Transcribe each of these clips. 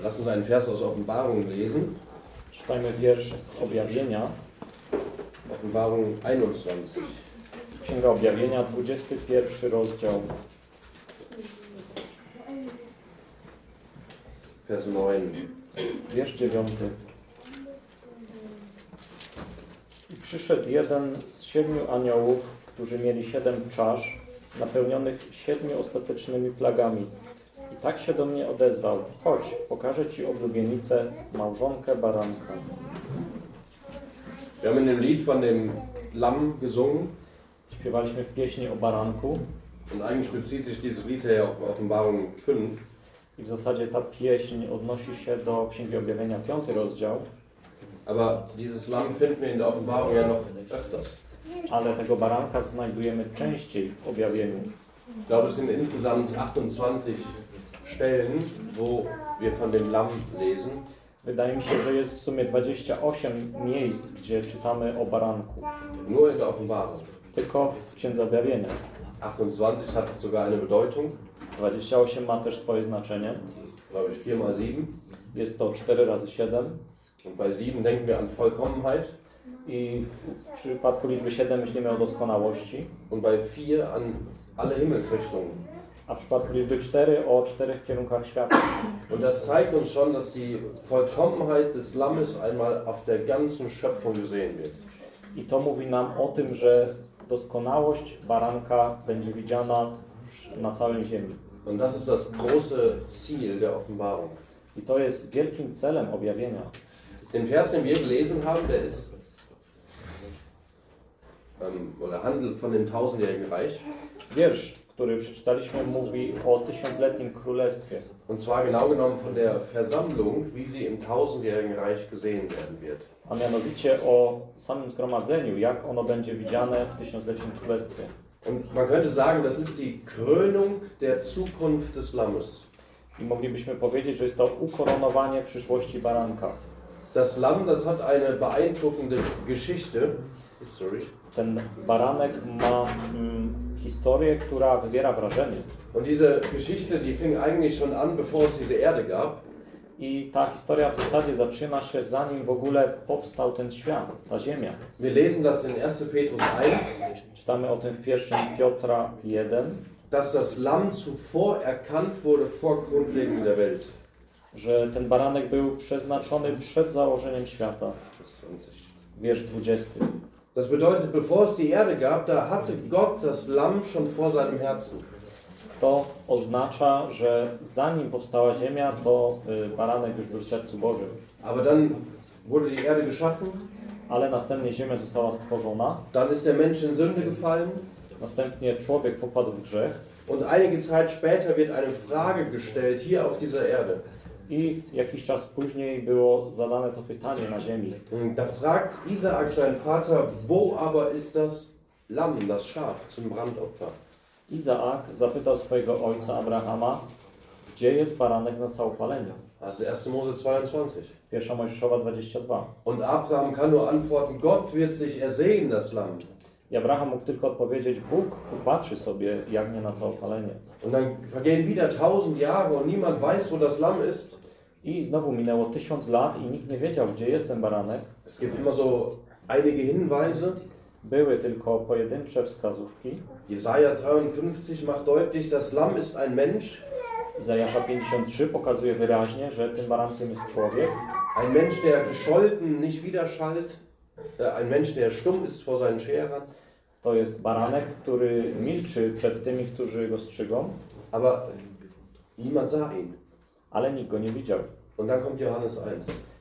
Lass uns einen Vers aus Offenbarung lesen. Czytajmy wiersz z Objawienia. Offenbarung 21. Księga Objawienia, 21 rozdział. Vers 9. Wiersz 9. I przyszedł jeden z 7 aniołów, którzy mieli 7 czasz, napełnionych 7 ostatecznymi plagami. I tak się do mnie odezwał: chodź, pokażę Ci oblubienicę, małżonkę baranka. Wir haben in dem Lied von dem Lamm gesungen. Śpiewaliśmy w pieśni o baranku. Und eigentlich bezieht sich dieses Lied ja auf Offenbarung 5. I w zasadzie ta pieśń odnosi się do Księgi Objawienia, 5 rozdział. Aber dieses Lamm finden wir in der Offenbarung ja noch öfters. Ale tego baranka znajdujemy częściej w Objawieniu. Ich glaube, es sind insgesamt 28 Stellen, wo wir von dem Lamm lesen. Wydaje mi się, że jest w sumie 28 miejsc, gdzie czytamy o baranku. Nur in der Offenbarung. Tylko w Księdze Objawienia. 28 hat sogar eine Bedeutung. 28 ma też swoje znaczenie. Glaube ich 4 mal 7. Jest to 4 razy 7. Und bei 7 denken wir an Vollkommenheit. I w przypadku liczby 7 myślimy o doskonałości. Und bei 4 an alle Himmelsrichtungen. A w przypadku liczby 4 o 4 kierunkach świata. Und das zeigt uns schon, dass die Vollkommenheit des Lammes einmal auf der ganzen Schöpfung gesehen wird. I to mówi nam o tym, że doskonałość baranka będzie widziana na całej ziemi. Und das ist das große Ziel der Offenbarung. I to jest wielkim celem objawienia. Den Vers, den wir gelesen haben, der ist oder handelt von dem tausendjährigen Reich. Wiersz, który przeczytaliśmy, mówi o tysiącletnim królestwie. Und zwar genau genommen von der Versammlung, wie sie im tausendjährigen Reich gesehen werden wird. A mianowicie o samym zgromadzeniu, jak ono będzie widziane w tysiącletnim królestwie. Und man könnte sagen, das ist die Krönung der Zukunft des Lammes. I moglibyśmy powiedzieć, że jest to ukoronowanie przyszłości baranka. Das Lamm, das hat eine beeindruckende Geschichte. History. Ten baranek ma historię, która wywiera wrażenie. Und diese Geschichte, die fing eigentlich schon an, bevor es diese Erde gab. I ta historia w zasadzie zaczyna się, zanim w ogóle powstał ten świat, ta ziemia. Wir lesen das in 1. Petrus 1. Czytamy o tym w 1 Piotra 1, Dass das Lamm zuvor erkannt wurde vor Grundlegung der Welt. że ten baranek był przeznaczony przed założeniem świata. Wiersz 20. Das bedeutet, bevor es die Erde gab, da hatte Gott das Lamm schon vor seinem Herzen. To oznacza, że zanim powstała ziemia, to baranek już był w sercu Bożym. Aber dann wurde die Erde geschaffen. Ale następnie ziemia została stworzona. Dann ist der Mensch in Sünde gefallen. Następnie człowiek popadł w grzech. Und einige Zeit später wird eine Frage gestellt hier auf dieser Erde. I jakiś czas później było zadane to pytanie na ziemi. Da fragt Isaak seinen Vater, wo aber ist das Lamm, das Schaf zum Brandopfer? Izaak zapytał swojego ojca Abrahama, gdzie jest baranek na całopalenie? Das ist 1. Mose 22. 1 Mojżeszowa 22. Und Abraham kann nur antworten, Gott wird sich ersehen, das Lamm. I Abraham mógł tylko odpowiedzieć, Bóg upatrzy sobie jagnię na całopalenie. Und dann vergehen wieder 1000 Jahre und niemand weiß, wo das Lamm ist. I znowu minęło 1000 lat i nikt nie wiedział, gdzie jest ten baranek. Es gibt immer so einige Hinweise. Były tylko pojedyncze wskazówki. Jesaja 53 macht deutlich, das Lamm ist ein Mensch. Izajasza 53 pokazuje wyraźnie, że tym barankiem jest człowiek. Ein Mensch, der gescholten nicht widerschallt. Ein Mensch, der stumm ist vor seinen Scherern. To jest baranek, który milczy przed tymi, którzy go strzygą. Aber niemand sah ihn. Ale nikt go nie widział. Und dann kommt Johannes 1.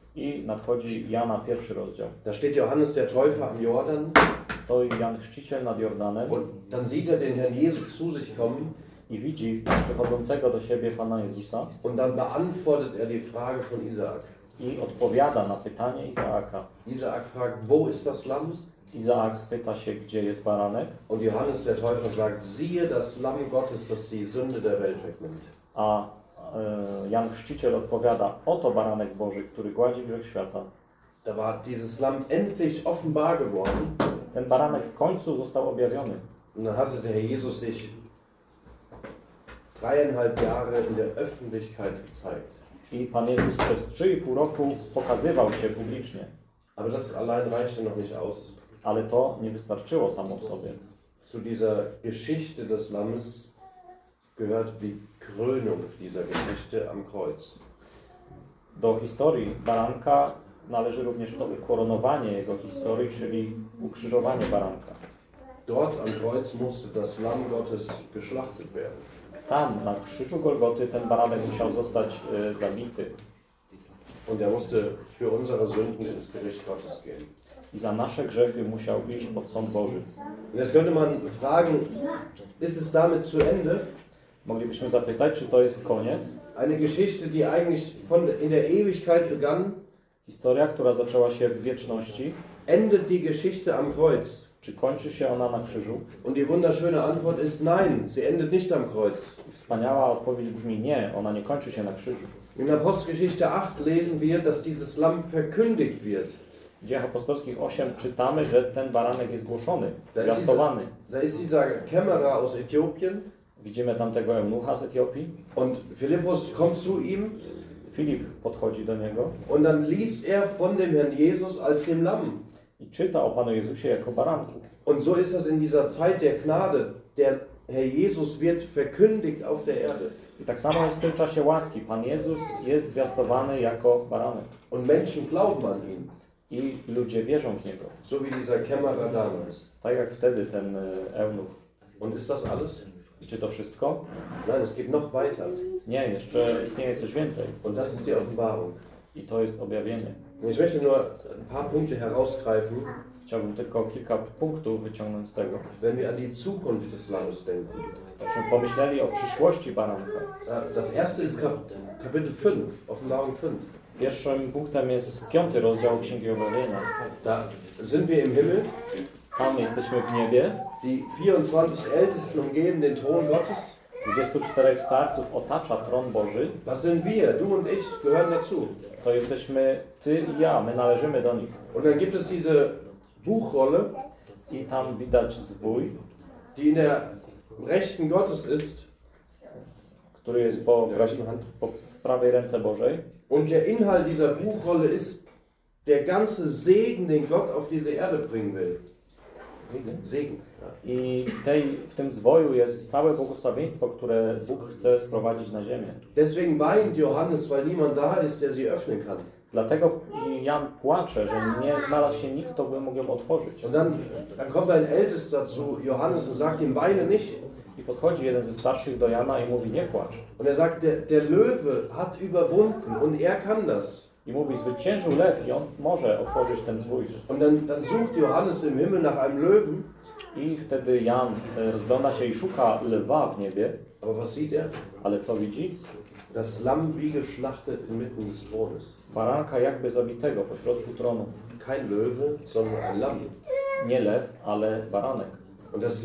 I nadchodzi Jana 1 rozdział. Da steht Johannes der Täufer am Jordan. Stoi Jan Chrzciciel nad Jordanem. Und dann sieht er den Herrn Jesus zu sich kommen. I widzi przychodzącego do siebie Pana Jezusa. Und dann beantwortet er die Frage von Isaak. I odpowiada na pytanie Izaaka. Isaak fragt, wo ist das Lamm? Izaak pyta się, gdzie jest baranek. Und Johannes der Täufer sagt, siehe das Lamm Gottes, das die Sünde der Welt wegnimmt. A Jan Chrzciciel odpowiada, oto baranek Boży, który gładzi grzech świata. Da war dieses Lamm endlich offenbar geworden. Ten baranek w końcu został objawiony. Und dann hatte der Herr Jesus sich 3,5 Jahre in der Öffentlichkeit gezeigt. I Pan Jezus przez 3,5 roku pokazywał się publicznie. Aber das allein reichte noch nicht aus. Ale to nie wystarczyło samo w sobie. Zu dieser Geschichte des Lammes gehört die Krönung dieser Geschichte am Kreuz. Do historii baranka należy również to ukoronowanie jego historii, czyli ukrzyżowanie baranka. Dort am Kreuz musste das Lamm Gottes geschlachtet werden. Tam, na krzyżu Golgoty, ten baranek musiał zostać zabity. Und er musste für unsere Sünden ins Gericht Gottes gehen. I za nasze grzechy musiał iść pod sąd Boży. Und jetzt könnte man fragen, ist es damit zu Ende? Moglibyśmy zapytać, czy to jest koniec? Eine Geschichte, die eigentlich in der Ewigkeit begann, Historia, która zaczęła się w wieczności, endet die Geschichte am Kreuz? czy kończy się ona na krzyżu? Und die wunderschöne Antwort ist nein, sie endet nicht am Kreuz. Wspaniała odpowiedź brzmi nie, ona nie kończy się na krzyżu. In Apostelgeschichte 8 lesen wir, dass dieses Lamm verkündigt wird. W Dziejach Apostolskich 8 czytamy, że ten baranek jest głoszony, zwiastowany. Da ist dieser Kämmerer aus Äthiopien Widzimy tamtego eunucha z Etiopii. und Philippus kommt zu ihm Filip podchodzi do niego und dann liest er von dem Herrn Jesus als dem Lamm. i czyta o Panu Jezusie jako baranku. Und so ist das in dieser Zeit der Gnade. Der Herr Jesus wird verkündigt auf der Erde. I tak samo jest w tym czasie łaski. Pan Jezus jest zwiastowany jako baranek. Und Menschen glauben an ihn. I ludzie wierzą w Niego. So wie dieser Kämmerer damals. Tak jak wtedy ten eunuch. Und ist das alles? I czy to wszystko? Nein, es geht noch weiter. Nie, jeszcze istnieje coś więcej. Und das ist die Offenbarung. I to jest objawienie. Und ich möchte nur ein paar Punkte herausgreifen, Chciałbym tylko kilka punktów wyciągnąć z tego. wenn wir an die Zukunft des Lammes denken. Abyśmy pomyśleli o przyszłości baranka. Das erste ist Kapitel 5, Offenbarung 5. Pierwszym punktem jest 5 rozdział Księgi Objawienia. Da sind wir im Himmel. Tam jesteśmy w niebie. Die 24 Ältesten umgeben den Thron Gottes. 24 starców otacza tron Boży. Das sind wir, du und ich, gehören dazu. To jesteśmy ty i ja, my należymy do nich. Und dann gibt es diese Buchrolle, I tam widać zwój, die in der rechten Gottes ist. który jest po prawej ręce Bożej. Und der Inhalt dieser Buchrolle ist der ganze Segen, den Gott auf diese Erde bringen will. Segen. Ja. I w tym zwoju jest całe błogosławieństwo, które Bóg chce sprowadzić na ziemię. Deswegen weint Johannes, weil niemand da ist, der sie öffnen kann. Dlatego Jan płacze, że nie znalazł się nikt, kto by mógł ją otworzyć. Und dann kommt ein Ältester zu Johannes und sagt ihm, weine nicht. I podchodzi jeden ze starszych do Jana i mówi, nie płacz. Und er sagt, der Löwe hat überwunden und er kann das. I mówi, zwyciężył lew i on może otworzyć ten zwój. Und dann sucht Johannes im Himmel nach einem Löwen. I wtedy Jan rozgląda się i szuka lwa w niebie. Aber was sieht er? Ale co widzi? Das Lamm wie geschlachtet inmitten des Thrones. Baranka jakby zabitego pośrodku tronu. Kein Löwe, sondern ein Lamm. Nie lew, ale baranek. Und das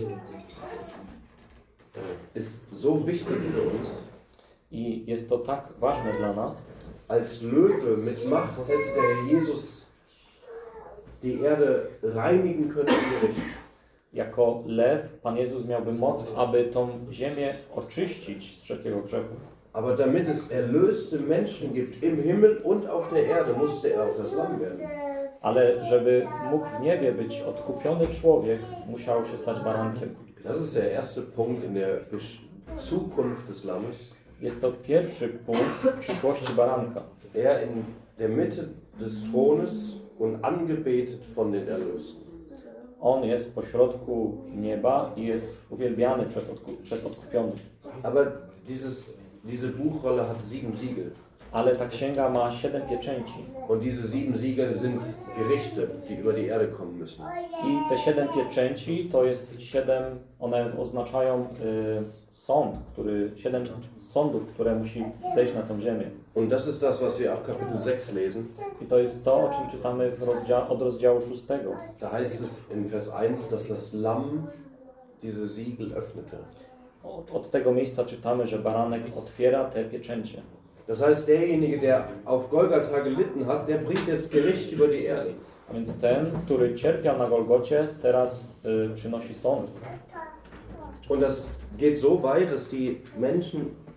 ist so wichtig für uns. I jest to tak ważne dla nas. Als Löwe mit Macht hätte der Herr Jesus die Erde reinigen können im Gericht. Jako lew Pan Jezus miałby moc, aby tą ziemię oczyścić z wszelkiego grzechu. Aber damit es erlöste Menschen gibt im Himmel und auf der Erde, musste er auch das Lamm werden. Ale żeby mógł w niebie być odkupiony człowiek, musiał się stać barankiem. Das ist der erste Punkt in der Zukunft des Lammes. Jest to pierwszy punkt przyszłości baranka. Er in der Mitte des Thrones und angebetet von den Erlösten. On jest pośrodku nieba i jest uwielbiany przez odkupionych. Aber diese Buchrolle hat 7 Siegel. Ale ta księga ma 7 pieczęci. Und diese 7 Siegel sind Gerichte, die über die Erde kommen müssen. I te 7 pieczęci to jest 7, one oznaczają sąd, 7 sądów, które musi zejść na tę ziemię. Und das ist das, was wir ab Kapitel 6 lesen. I to jest to, o czym czytamy od rozdziału 6. Da heißt es in Vers 1, dass das Lamm diese Siegel öffnete. Od tego miejsca czytamy, że baranek otwiera te pieczęcie. Das heißt, derjenige, der auf Golgatha gelitten hat, der bringt jetzt Gericht über die Erde. A więc ten, który cierpiał na Golgocie, teraz przynosi sąd. Und das geht so weit, dass die Menschen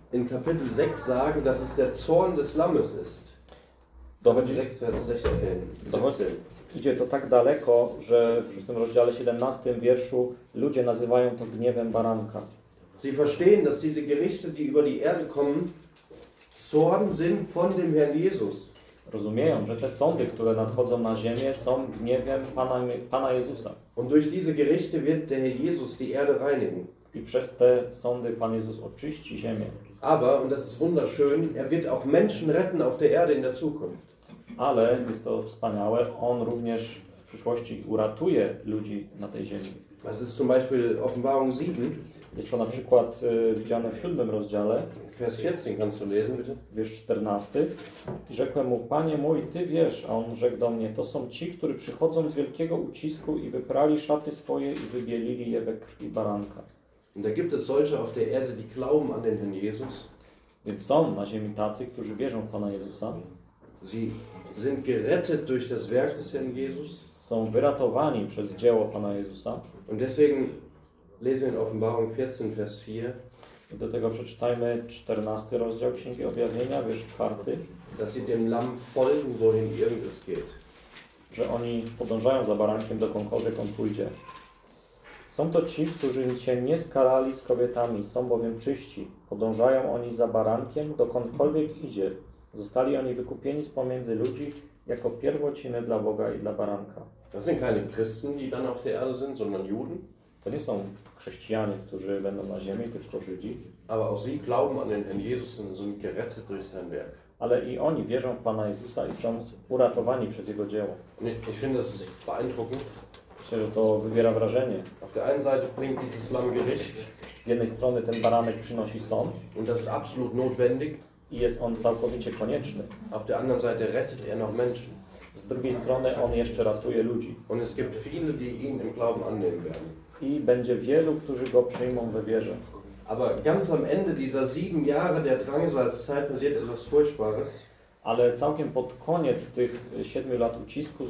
in Kapitel 6 sagen, dass es der Zorn des Lammes ist. Dochodzi, 6, Vers 16. idzie to tak daleko, że w 6 rozdziale 17 wierszu ludzie nazywają to gniewem baranka. Sie verstehen, dass diese Gerichte, die über die Erde kommen, Zorn sind von dem Herrn Jesus. Rozumieją, że te sądy, które nadchodzą na ziemię, są gniewem Pana Jezusa. Und durch diese Gerichte wird der Herr Jesus die Erde reinigen. I przez te sądy Pan Jezus oczyści ziemię. Aber, und das ist wunderschön, er wird auch Menschen retten auf der Erde in der Zukunft. Ale jest to wspaniałe, On również w przyszłości uratuje ludzi na tej ziemi. Das ist zum Beispiel Offenbarung 7, Jest to na przykład widziane w 7 rozdziale, Vers 14 kannst du lesen, bitte. wiersz 14. I rzekłem mu, Panie mój, Ty wiesz, a on rzekł do mnie, to są ci, którzy przychodzą z wielkiego ucisku i wyprali szaty swoje i wybielili je we krwi baranka. Und da gibt es solche auf der Erde, die glauben an den Herrn Jesus. Więc są na ziemi tacy, którzy wierzą w Pana Jezusa, Sie sind gerettet durch das Werk des Herrn Jesus. są wyratowani przez dzieło Pana Jezusa. Und deswegen lesen wir in Offenbarung 14, Vers 4, I do tego przeczytajmy 14 rozdział Księgi Objawienia, wiersz 4, dass sie dem Lamm folgen, wohin irgend es geht. że oni podążają za barankiem, dokądkolwiek on pójdzie. Są to ci, którzy się nie skalali z kobietami, są bowiem czyści. Podążają oni za barankiem, dokądkolwiek idzie. Zostali oni wykupieni z pomiędzy ludzi jako pierwociny dla Boga i dla baranka. Das sind keine Christen, die dann auf der Erde sind, sondern Juden. To nie są chrześcijanie, którzy będą na ziemi, tylko Żydzi. Aber auch sie glauben an den Herrn Jesus und sind gerettet durch sein Werk. Ale i oni wierzą w Pana Jezusa i są uratowani przez Jego dzieło. Ich finde das beeindruckend. Myślę, że to wywiera wrażenie. Auf der einen Seite bringt dieses Lamm Gericht Z jednej strony ten baranek przynosi sąd und das ist absolut notwendig. i jest on całkowicie konieczny. Auf der anderen Seite rettet er noch Menschen. Z drugiej strony on jeszcze ratuje ludzi. Und es gibt viele, die ihn im Glauben annehmen werden. I będzie wielu, którzy go przyjmą we wierze. Aber ganz am Ende dieser 7 Jahre der Drangsalzzeit passiert etwas Furchtbares. Ale całkiem pod koniec tych 7 lat ucisku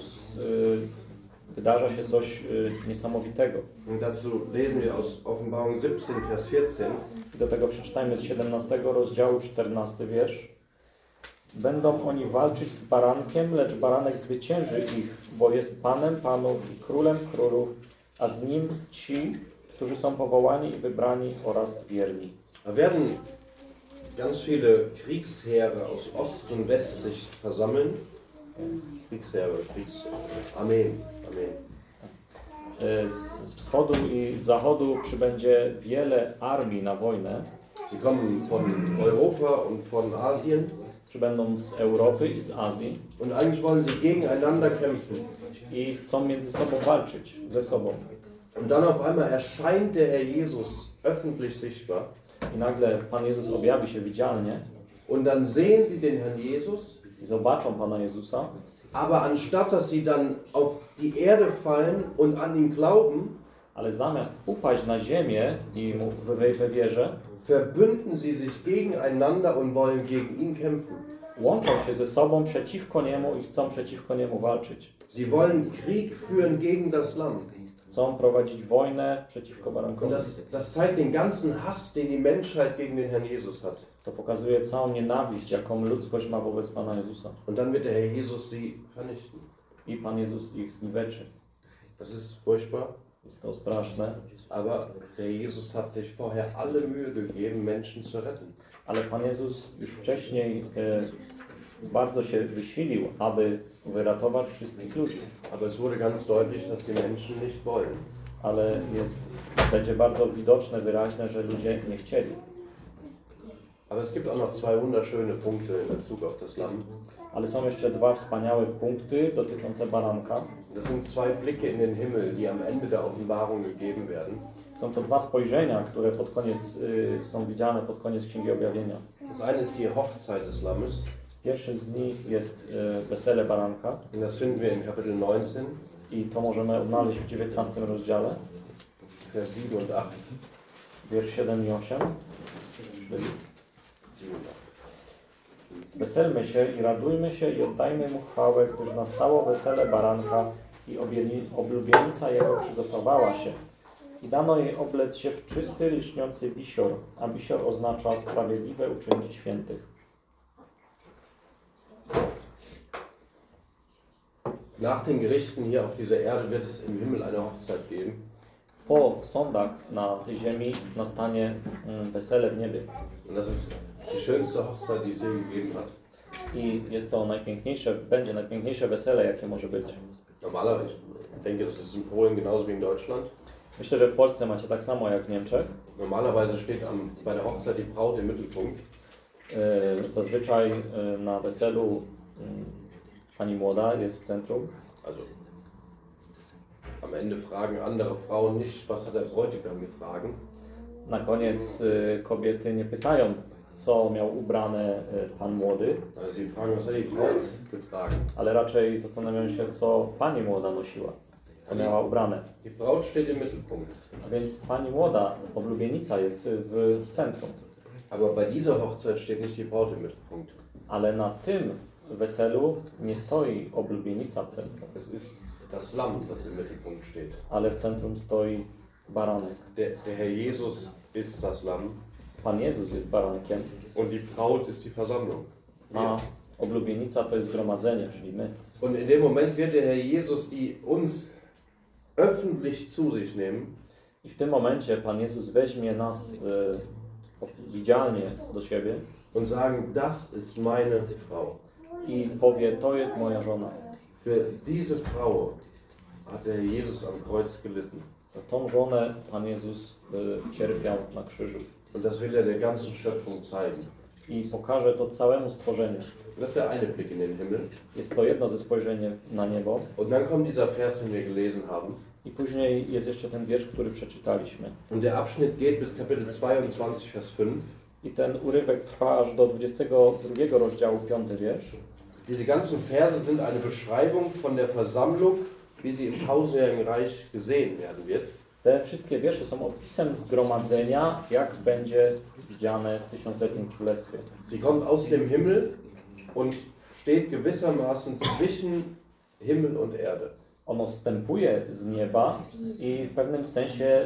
wydarza się coś niesamowitego. Und dazu lesen wir aus Offenbarung 17, Vers 14. I do tego przeczytajmy z 17 rozdziału 14 wiersz. Będą oni walczyć z barankiem, lecz baranek zwycięży ich, bo jest Panem panów i Królem królów, a z nim ci, którzy są powołani i wybrani oraz wierni. Da werden ganz viele Kriegsheere aus Ost und West sich versammeln. Kriegsheere, Armeen. Z wschodu i z zachodu przybędzie wiele armii na wojnę. Sie kommen von Europa und von Asien. Przybędą z Europy i z Azji Und eigentlich wollen sie gegeneinander kämpfen. i chcą między sobą walczyć, ze sobą. Und dann auf einmal erscheint der Herr Jesus öffentlich sichtbar. I nagle Pan Jezus objawi się widzialnie Und dann sehen sie den Herrn Jesus. i zobaczą Pana Jezusa, Aber anstatt dass sie dann auf die Erde fallen und an ihn glauben, ale zamiast upaść na ziemię i mu we wierze, verbünden sie sich gegeneinander und wollen gegen ihn kämpfen. łączą się ze sobą przeciwko Niemu i chcą przeciwko Niemu walczyć. Sie wollen Krieg führen gegen das Lamm. Chcą prowadzić wojnę przeciwko Und barankowi. das zeigt den ganzen Hass, den die Menschheit gegen den Herrn Jesus hat. To pokazuje całą nienawiść, jaką ludzkość ma wobec Pana Jezusa. Und dann wird der Herr Jesus sie vernichten. I Pan Jezus ich zniweczy. Das ist furchtbar. Jest to straszne, Aber der Jesus hat sich vorher alle Mühe gegeben, Menschen zu retten. ale Pan Jezus już wcześniej bardzo się wysilił, aby wyratować wszystkich ludzi. Aber es wurde ganz deutlich, dass die Menschen nicht wollen. Ale będzie bardzo widoczne, wyraźne, że ludzie nie chcieli. Aber es gibt auch noch zwei wunderschöne Punkte in Bezug auf das Lamm. Ale są jeszcze dwa wspaniałe punkty dotyczące baranka. Das sind zwei Blicke in den Himmel, die am Ende der Offenbarung gegeben werden. Są to dwa spojrzenia, które pod koniec są widziane pod koniec Księgi Objawienia. Das eine ist die Hochzeit des Lammes. Pierwszym z nich jest wesele baranka Und das finden wir in Kapitel 19, i to możemy odnaleźć w 19 rozdziale, Vers 7 und 8. wiersz 7 i 8. 7 und 8. Weselmy się i radujmy się i oddajmy Mu chwałę, gdyż nastało wesele baranka i oblubienica Jego przygotowała się. I dano jej oblec się w czysty, lśniący wisior, a wisior oznacza sprawiedliwe uczynki świętych. Nach den Gerichten hier auf dieser Erde wird es im Himmel eine Hochzeit geben. Po sądach na tej ziemi nastanie wesele w niebie. Und das ist die schönste Hochzeit, die es je gegeben hat. I jest to najpiękniejsze, będzie najpiękniejsze wesele, jakie może być. Normalerweise, ich denke, das ist in Polen genauso wie in Deutschland. Myślę, że w Polsce macie tak samo jak w Niemczech. Normalerweise steht bei der Hochzeit die Braut im Mittelpunkt. Zazwyczaj na weselu pani młoda jest w centrum. Also am Ende fragen andere Frauen nicht, was hat der Bräutigam getragen. Na koniec kobiety nie pytają, co miał ubrane pan młody, Also sie fragen, was hat die Braut getragen. ale raczej zastanawiają się, co pani młoda nosiła, co miała ubrane. Die Braut steht im Mittelpunkt. A więc pani młoda, oblubienica, jest w centrum. Aber bei dieser Hochzeit steht nicht die Braut im Mittelpunkt. Ale na tym weselu nie stoi oblubienica w centrum, Es ist das Lamm, das im Mittelpunkt steht. ale w centrum stoi baranek. Der Herr Jesus ist das Lamm Pan Jezus jest barankiem, und die Braut ist die Versammlung. a oblubienica to jest zgromadzenie, czyli my. Und in dem Moment wird der Herr Jesus die uns öffentlich zu sich nehmen I w tym momencie Pan Jezus weźmie nas widzialnie do siebie und sagen, das ist meine Frau. i powie, to jest moja żona. Für diese Frau hat der Herr Jesus am Kreuz gelitten. Za tą żonę Pan Jezus cierpiał na krzyżu. Und das will er der ganzen Schöpfung zeigen. I pokaże to całemu stworzeniu. Das ist der eine Blick in den Himmel. Jest to jedno ze spojrzeń na niebo. Und dann kommt dieser Vers, den wir gelesen haben. I później jest jeszcze ten wiersz, który przeczytaliśmy. Und der Abschnitt geht bis Kapitel 22, Vers 5. I ten urywek trwa aż do 22 rozdziału, 5 wiersz. Diese ganzen Verse sind eine Beschreibung von der Versammlung, wie sie im tausendjährigen Reich gesehen werden wird. Te wszystkie wiersze są opisem zgromadzenia, jak będzie widziane w tysiącletnim królestwie. Sie kommt aus dem Himmel und steht gewissermaßen zwischen Himmel und Erde. Ono wstępuje z nieba i w pewnym sensie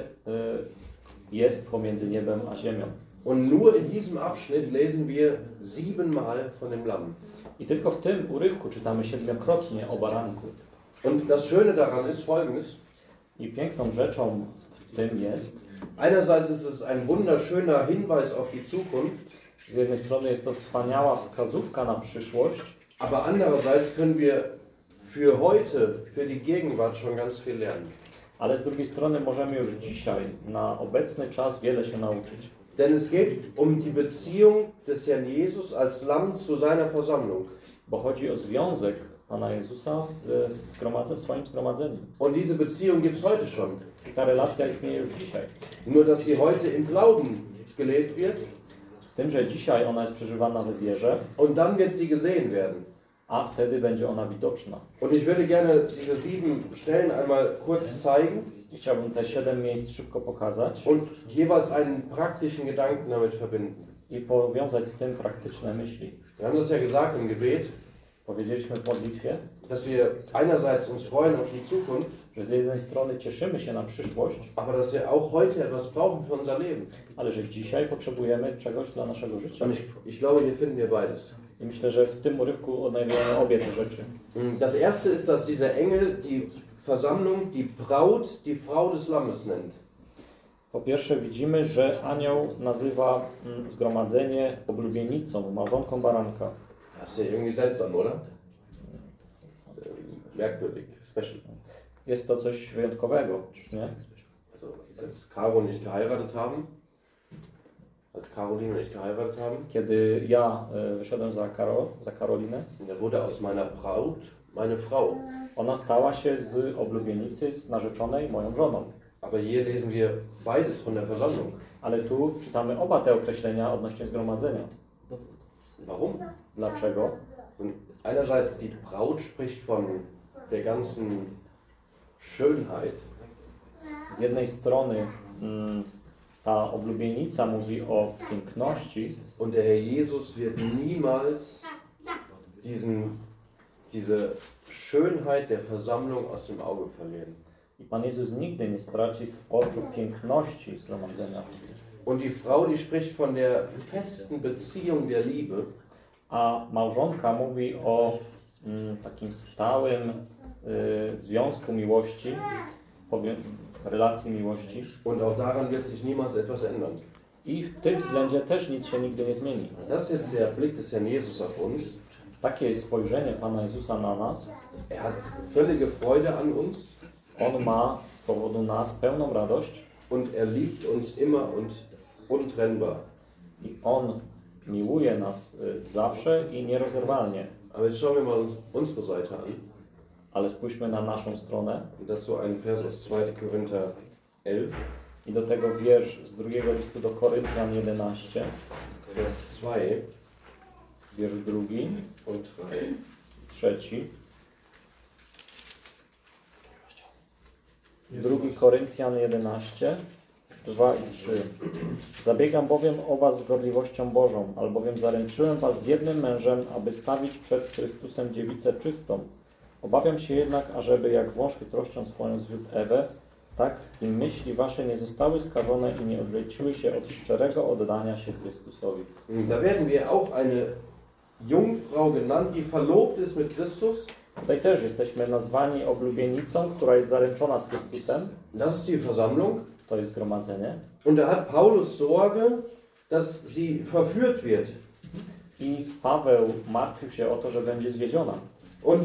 jest pomiędzy niebem a ziemią. Und nur in diesem Abschnitt lesen wir 7-mal von dem Lamm. I tylko w tym urywku czytamy 7-krotnie o baranku. Und das Schöne daran ist Folgendes. I piękną rzeczą w tym jest, Einerseits ist es ein wunderschöner Hinweis auf die Zukunft, z jednej strony jest to wspaniała wskazówka na przyszłość, aber andererseits können wir für heute, für die Gegenwart schon ganz viel lernen. ale z drugiej strony możemy już dzisiaj, na obecny czas, wiele się nauczyć. Denn es geht um die Beziehung des Herrn Jesus als Lamm zu seiner Versammlung. Bo chodzi o związek Pana Jezusa ze swoim zgromadzeniem. Und diese Beziehung gibt es heute schon. I ta relacja istnieje już dzisiaj. Nur, dass sie heute im Glauben gelebt wird Z tym, że dzisiaj ona jest przeżywana w wierze, und dann wird sie gesehen werden. a wtedy będzie ona widoczna. Und ich würde gerne diese 7 Stellen einmal kurz zeigen I chciałbym te 7 miejsc szybko pokazać und jeweils einen praktischen Gedanken damit verbinden. i powiązać z tym praktyczne myśli. Wir haben das ja gesagt im Gebet, Powiedzieliśmy w modlitwie, dass wir einerseits uns freuen auf die Zukunft, że z jednej strony cieszymy się na przyszłość, aber dass wir auch heute etwas brauchen für unser Leben. ale że dzisiaj potrzebujemy czegoś dla naszego życia. Und ich glaube, hier finden wir beides. I myślę, że w tym urywku odnajdujemy obie te rzeczy. Das erste ist, dass dieser Engel die Versammlung, die Braut, die Frau des Lammes nennt. Po pierwsze widzimy, że anioł nazywa zgromadzenie oblubienicą, małżonką baranka. Das ist ja irgendwie seltsam, oder? Merkwürdig, special. Jest to coś wyjątkowego, czyż nie? Also, als Caro und ich geheiratet haben, als Caroline und ich geheiratet haben, Kiedy ja wyszedłem za Karolinę, da wurde aus meiner Braut meine Frau. ona stała się z oblubienicy, z narzeczonej moją żoną. Aber hier lesen wir beides von der Versammlung. Ale tu czytamy oba te określenia odnośnie zgromadzenia. Warum? Dlaczego? Und einerseits die Braut spricht von der ganzen Schönheit. Z jednej strony ta oblubienica mówi o piękności, Und der Herr Jesus wird niemals diese Schönheit der Versammlung aus dem Auge verlieren. I Pan Jezus nigdy nie straci z oczu piękności zgromadzenia. Und die Frau, die spricht von der festen Beziehung der Liebe. A małżonka mówi o takim stałym związku miłości, relacji miłości. Und auch daran wird sich niemals etwas ändern. I w tym względzie też nic się nigdy nie zmieni. Das ist jetzt der Blick des Herrn Jesus auf uns. Takie spojrzenie Pana Jezusa na nas, Er hat völlige Freude an uns. On ma z powodu nas pełną radość Und er liebt uns immer und untrennbar. i On miłuje nas zawsze i nierozerwalnie. Aber jetzt schauen wir mal unsere Seite an. Ale spójrzmy na naszą stronę Und dazu einen Vers aus 2. Korinther 11, i do tego wiersz z drugiego listu do Koryntian 11, Vers 2 wiersz drugi, und 3. trzeci. 2 Koryntian 11, 2 i 3. Zabiegam bowiem o was z gorliwością Bożą, albowiem zaręczyłem was z jednym mężem, aby stawić przed Chrystusem dziewicę czystą. Obawiam się jednak, ażeby jak wąż chytrością swoją zwiódł Ewę, tak i myśli wasze nie zostały skażone i nie odwróciły się od szczerego oddania się Chrystusowi. Da werden wir auch eine Jungfrau genannt, die verlobt ist mit Christus. Tutaj też jesteśmy nazwani oblubienicą, która jest zaręczona z Chrystusem. Das ist die Versammlung. To jest zgromadzenie. Und da hat Paulus Sorge, dass sie verführt wird. I Paweł martwił się o to, że będzie zwiedziona. Und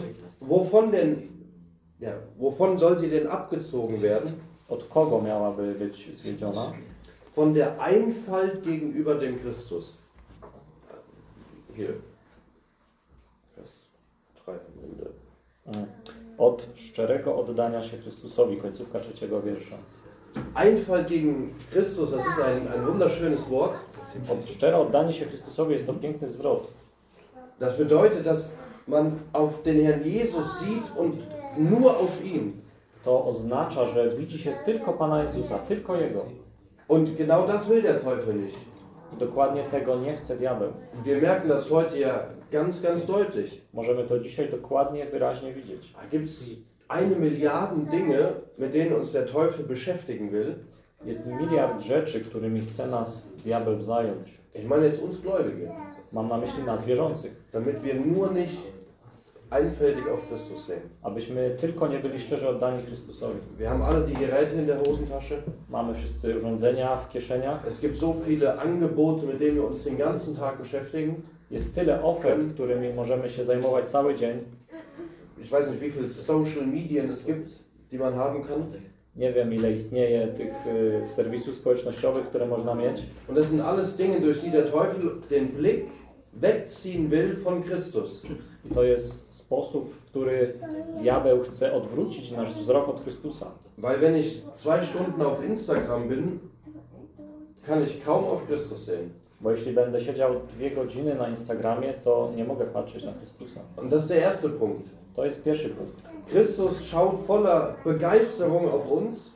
wovon soll sie denn abgezogen werden? Od kogo miałaby być zwiedziona? Von der Einfalt gegenüber dem Christus. Hier. Vers 3 am Ende. Od szczerego oddania się Chrystusowi, końcówka 3 wiersza. Einfalt gegen Christus, das ist ein wunderschönes Wort. Od szczere oddanie się Chrystusowi jest to piękny zwrot. Das bedeutet, dass man auf den Herrn Jesus sieht und nur auf ihn. To oznacza, że widzi się tylko Pana Jezusa, tylko Jego. Und genau das will der Teufel nicht. I dokładnie tego nie chce diabeł. Wir merken das heute ja ganz, ganz deutlich. Możemy to dzisiaj dokładnie, wyraźnie widzieć. Da gibt es 1 Milliarde Dinge, mit denen uns der Teufel beschäftigen will. Jest miliard rzeczy, którymi chce nas diabeł zająć. Ich meine jetzt uns Gläubige. Mam na myśli nas wierzących. Damit wir nur nicht einfältig auf Christus sehen. Abyśmy tylko nie byli szczerze oddani Chrystusowi. Wir haben alle die Geräte in der Hosentasche. Mamy wszyscy urządzenia w kieszeniach. Es gibt so viele Angebote, mit denen wir uns den ganzen Tag beschäftigen. Jest tyle ofert, którymi możemy się zajmować cały dzień. Ich weiß nicht, wie viele Social Medien es gibt, die man haben kann. Nie wiem, ile istnieje tych serwisów społecznościowych, które można mieć. Und das sind alles Dinge, durch die der Teufel den Blick wegziehen will von Christus. I to jest sposób, w który diabeł chce odwrócić nasz wzrok od Chrystusa. Weil wenn ich 2 Stunden auf Instagram bin, kann ich kaum auf Christus sehen. Bo jeśli będę siedział 2 godziny na Instagramie, to nie mogę patrzeć na Chrystusa. Und das ist der erste Punkt. To jest pierwszy punkt. Christus schaut voller Begeisterung auf uns,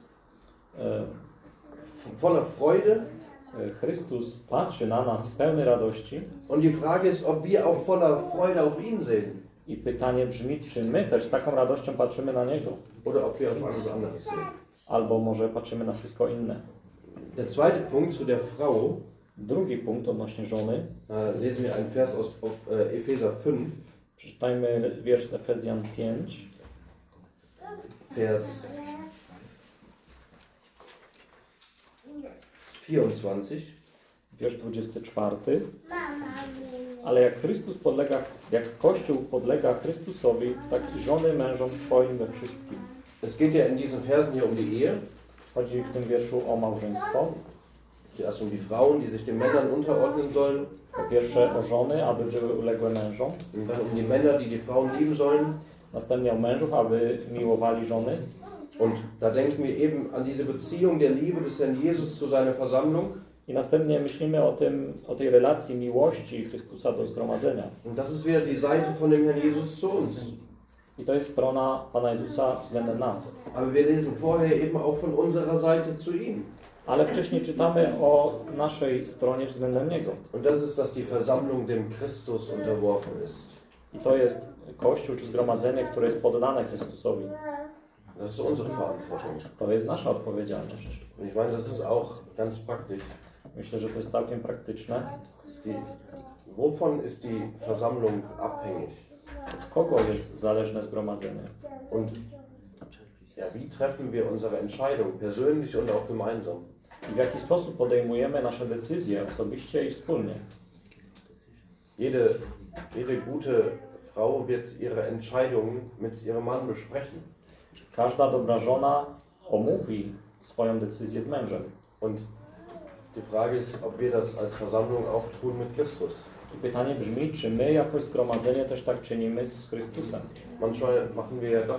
voller Freude. Chrystus patrzy na nas pełny radości. Und die Frage ist, ob wir auch voller Freude auf ihn sehen. I pytanie brzmi, czy my też z taką radością patrzymy na Niego? Oder ob wir auf alles andere sehen. Albo może patrzymy na wszystko inne. Der zweite Punkt zu der Frau. Drugi punkt odnośnie żony. Lesen wir einen Vers aus Epheser 5. Przeczytajmy wiersz z Efezjan 5. Vers 24. Wiersz 24. Ale jak jak Kościół podlega Chrystusowi, tak i żony mężom swoim we wszystkim. Es geht ja in diesen Versen hier um die Ehe. Chodzi w tym wierszu o małżeństwo. Zuerst um die Frauen, die sich den Männern unterordnen sollen. Po pierwsze o żony, aby były uległe mężom. Und dann um die Männer, die die Frauen lieben sollen. Następnie o mężów, aby miłowali żony. Und da denken wir eben an diese Beziehung der Liebe des Herrn Jesus zu seiner Versammlung. I następnie myślimy o tej relacji miłości Chrystusa do zgromadzenia. Und das ist wieder die Seite von dem Herrn Jesus zu uns. I to jest strona Pana Jezusa względem nas. Aber wir lesen vorher eben auch von unserer Seite zu ihm. Ale wcześniej czytamy o naszej stronie względem Niego. Und das ist, dass die Versammlung dem Christus unterworfen ist. I to jest Kościół czy zgromadzenie, które jest poddane Chrystusowi. Das ist unsere Verantwortung. To jest nasza odpowiedzialność. Und ich meine, das ist auch ganz praktisch. Myślę, że to jest całkiem praktyczne. Wovon ist die Versammlung abhängig? Od kogo jest zależne zgromadzenie? Und ja, wie treffen wir unsere Entscheidung, persönlich und auch gemeinsam? I w jaki sposób podejmujemy nasze decyzje osobiście i wspólnie? Jede gute Frau wird ihre Entscheidungen mit ihrem Mann besprechen. Każda dobra żona omówi swoją decyzję z mężem. Und die Frage ist, ob wir das als Versammlung auch tun mit Christus. I pytanie brzmi, czy my jako zgromadzenie też tak czynimy z Chrystusem? Manchmal machen wir ja doch,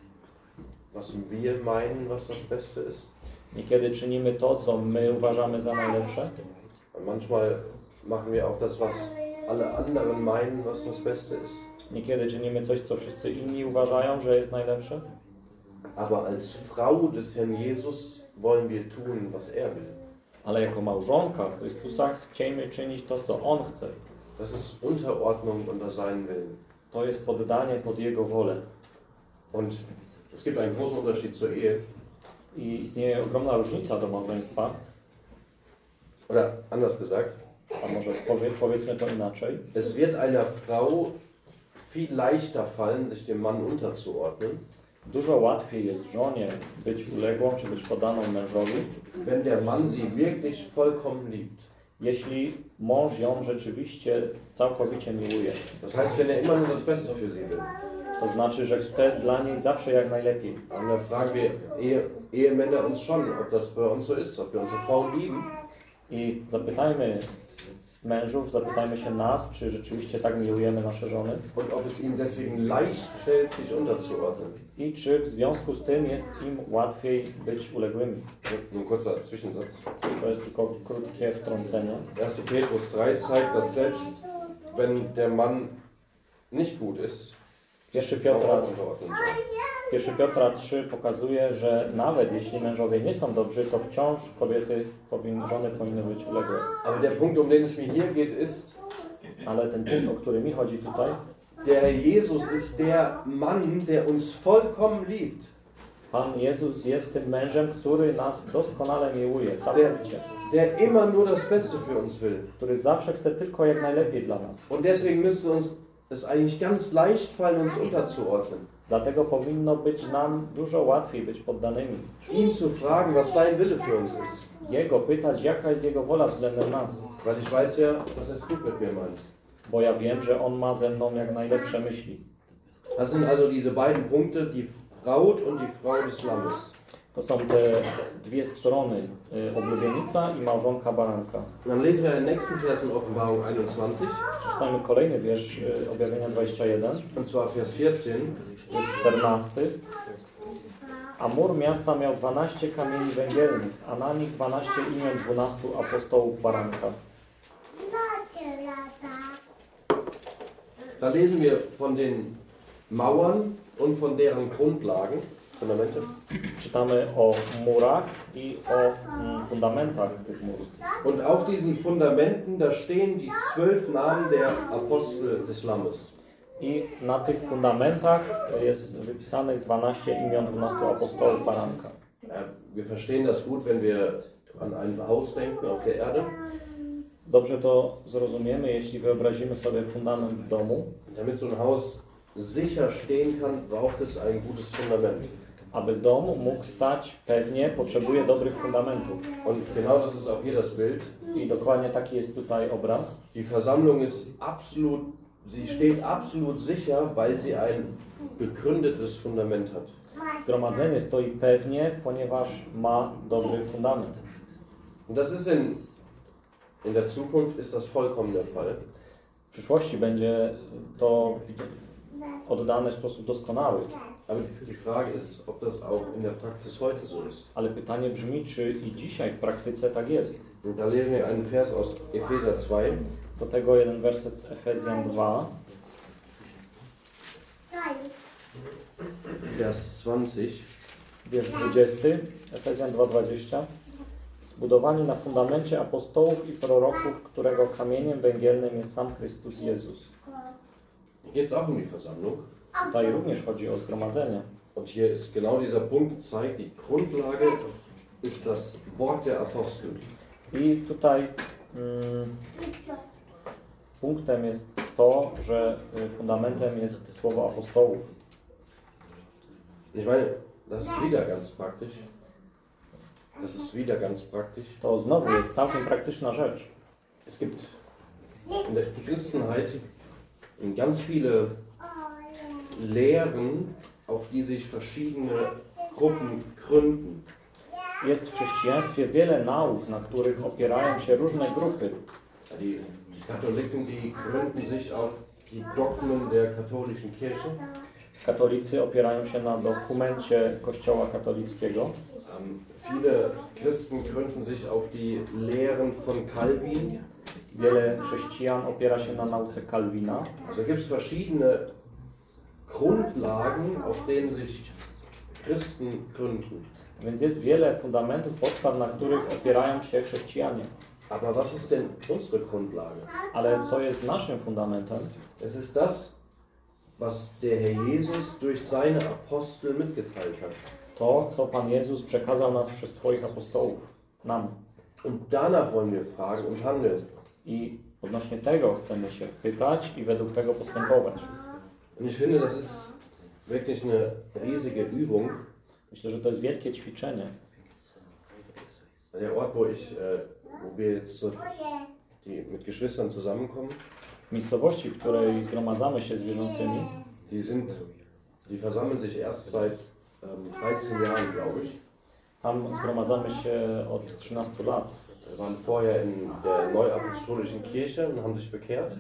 was wir meinen, was das Beste ist. Niekiedy czynimy to, co my uważamy za najlepsze. Und manchmal machen wir auch das, was alle anderen meinen, was das Beste ist. Niekiedy czynimy coś, co wszyscy inni uważają, że jest najlepsze. Aber als Frau des Herrn Jesus wollen wir tun, was er will. Ale jako małżonka Chrystusa chciejmy czynić to, co On chce. Das ist Unterordnung unter seinen Willen. To jest poddanie pod Jego wolę. Und es gibt einen großen Unterschied zur Ehe. I istnieje ogromna różnica do małżeństwa. Oder anders gesagt, A może powiedzmy to inaczej. es wird einer Frau viel leichter fallen, sich dem Mann unterzuordnen, Dużo łatwiej jest żonie być uległą czy być poddaną mężowi, wenn der Mann sie wirklich vollkommen liebt. jeśli mąż ją rzeczywiście całkowicie miłuje. Das heißt, wenn er immer nur das Beste für sie will. To znaczy, że chce dla niej zawsze jak najlepiej. Und da fragen wir Ehemänner uns schon, ob das bei uns so ist, ob wir unsere Frauen lieben. I zapytajmy mężów, zapytajmy się nas, czy rzeczywiście tak miłujemy nasze żony Und ob es ihnen deswegen leicht fällt, sich unterzuordnen. i czy w związku z tym jest im łatwiej być uległymi. Nur ein kurzer Zwischensatz. To jest tylko krótkie wtrącenie. 1. Petrus 3 zeigt, dass selbst wenn der Mann nicht gut ist, 1 Frau Piotra, auch unterordnen soll. 1 Piotra 3 pokazuje, że nawet jeśli mężowie nie są dobrzy, to wciąż żony powinny być uległe. Aber der Punkt, um den es mir hier geht, ist, Ale ten punkt, o który mi chodzi tutaj, der Jesus ist der Mann, der uns vollkommen liebt. Pan Jezus jest tym mężem, który nas doskonale miłuje, całkowicie. Der immer nur das Beste für uns will. Który zawsze chce tylko jak najlepiej dla nas. Und deswegen müsste uns es eigentlich ganz leicht fallen, uns unterzuordnen. Dlatego powinno być nam dużo łatwiej być poddanymi. Ihn zu fragen, was sein Wille für uns ist. Jego pytać, jaka jest Jego wola względem nas. Weil ich weiß ja, dass er es gut mit mir meint. Bo ja wiem, że On ma ze mną jak najlepsze myśli. Das sind also diese beiden Punkte, die Braut und die Frau des Lammes. To są te dwie strony, oblubienica i małżonka baranka. Und dann lesen wir den nächsten Vers in Offenbarung 21, Przeczytajmy kolejny wiersz Objawienia 21, und zwar Vers 14. wiersz 14. A mur miasta miał 12 kamieni węgielnych, a na nich 12 imion 12 apostołów baranka. Da lesen wir von den Mauern und von deren Grundlagen, Fundamente. Czytamy o murach i o fundamentach tych murów. Und auf diesen Fundamenten, da stehen die 12 Namen der Apostel des Lammes. I na tych fundamentach jest wypisanych 12 imion 12 apostołów baranka. Ja, wir verstehen das gut, wenn wir an ein Haus denken auf der Erde. Dobrze to zrozumiemy, jeśli wyobrazimy sobie fundament domu. Damit so ein Haus sicher stehen kann, braucht es ein gutes Fundament. Aby dom mógł stać pewnie, potrzebuje dobrych fundamentów. Und genau das ist auch hier das Bild. I dokładnie taki jest tutaj obraz. Die Versammlung ist absolut, sie steht absolut sicher, weil sie ein gegründetes Fundament hat. Zgromadzenie stoi pewnie, ponieważ ma dobry fundament. Und das ist in der Zukunft ist das vollkommen der Fall. W przyszłości będzie to oddane w sposób doskonały. Aber die Frage ist, ob das auch in der Praxis heute so ist. Ale pytanie brzmi, czy i dzisiaj w praktyce tak jest. Und da lesen wir einen Vers aus Epheser 2. Do tego jeden werset z Efezjan 2, Vers 20. wiersz 20, Efezjan 2:20. Zbudowani na fundamencie apostołów i proroków, którego kamieniem węgielnym jest sam Chrystus Jezus. Hier geht es auch um die Versammlung. Tutaj również chodzi o zgromadzenie. Und hier ist genau dieser Punkt, zeigt, die Grundlage ist das Wort der Apostel. I tutaj punktem jest to, że fundamentem jest słowo apostołów. Ich meine, das ist wieder ganz praktisch. Das ist wieder ganz praktisch. To znowu jest całkiem praktyczna rzecz. Es gibt in der Christenheit ganz viele Lehren, auf die sich verschiedene Gruppen gründen. Jest w chrześcijaństwie wiele nauk, na których opierają się różne grupy. Die Katholiken, die gründen sich auf die Dogmen der katholischen Kirche. Katolicy opierają się na dokumencie Kościoła katolickiego. Viele Christen gründen sich auf die Lehren von Calvin. Wiele chrześcijan opiera się na nauce Kalwina. Also gibt es verschiedene Grundlagen, auf denen sich Christen gründen. Więc jest wiele fundamentów, podstaw, na których opierają się chrześcijanie. Aber was ist denn unsere Grundlage? Ale co jest naszym fundamentem? Es ist das, was der Herr Jesus durch seine Apostel mitgeteilt hat. To, co Pan Jezus przekazał nas przez swoich apostołów, nam. Und danach wollen wir fragen und handeln. I odnośnie tego chcemy się pytać i według tego postępować. Und ich finde, das ist wirklich eine riesige Übung. Myślę, że to jest wielkie ćwiczenie. Der Ort, wo wir jetzt so mit Geschwistern zusammenkommen, W miejscowości, w której zgromadzamy się z wierzącymi, die versammeln sich erst seit 13 Jahren, glaube ich. tam zgromadzamy się od 13 lat. Waren vorher in der Neuapostolischen Kirche und haben sich bekehrt.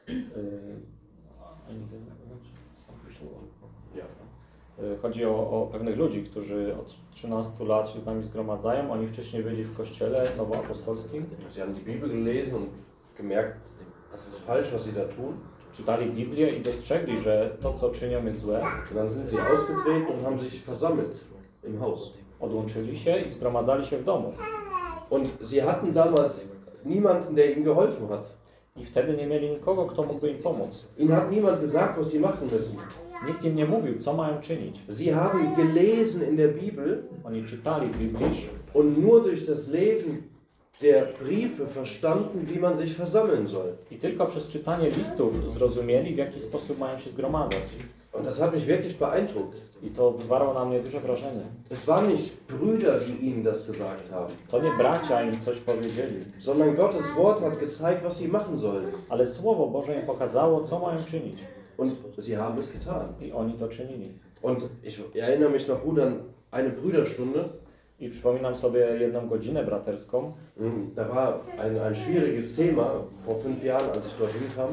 Ja. Chodzi o pewnych ludzi, którzy od 13 lat się z nami zgromadzają. Oni wcześniej byli w kościele nowoapostolskim. Sie haben die Bibel gelesen und gemerkt, das ist falsch, was sie da tun. Czytali Biblię i dostrzegli, że to, co czynią, jest złe. Und dann sind sie ausgetreten und haben sich versammelt im Haus. Odłączyli się i zgromadzali się w domu. Und sie hatten damals niemanden, der ihnen geholfen hat. I wtedy nie mieli nikogo, kto mógłby im pomóc. Ihnen hat niemand gesagt, was sie machen müssen. Nikt im nie mówił, co mają czynić. Sie haben gelesen in der Bibel Oni czytali w Biblii und nur durch das Lesen der Briefe verstanden, wie man sich versammeln soll. i tylko przez czytanie listów zrozumieli, w jaki sposób mają się zgromadzać. Und das hat mich wirklich beeindruckt. I to wywarło na mnie duże wrażenie. Es waren nicht Brüder, die ihnen das gesagt haben, To nie bracia im coś powiedzieli, sondern Gottes Wort hat gezeigt, was sie machen sollen. ale Słowo Boże im pokazało, co mają czynić. Und sie haben es getan. I oni to czynili. Und ich erinnere mich noch gut an eine Brüderstunde. I przypominam sobie jedną godzinę braterską. Da war ein schwieriges Thema vor 5 Jahren, als ich dorthin kam.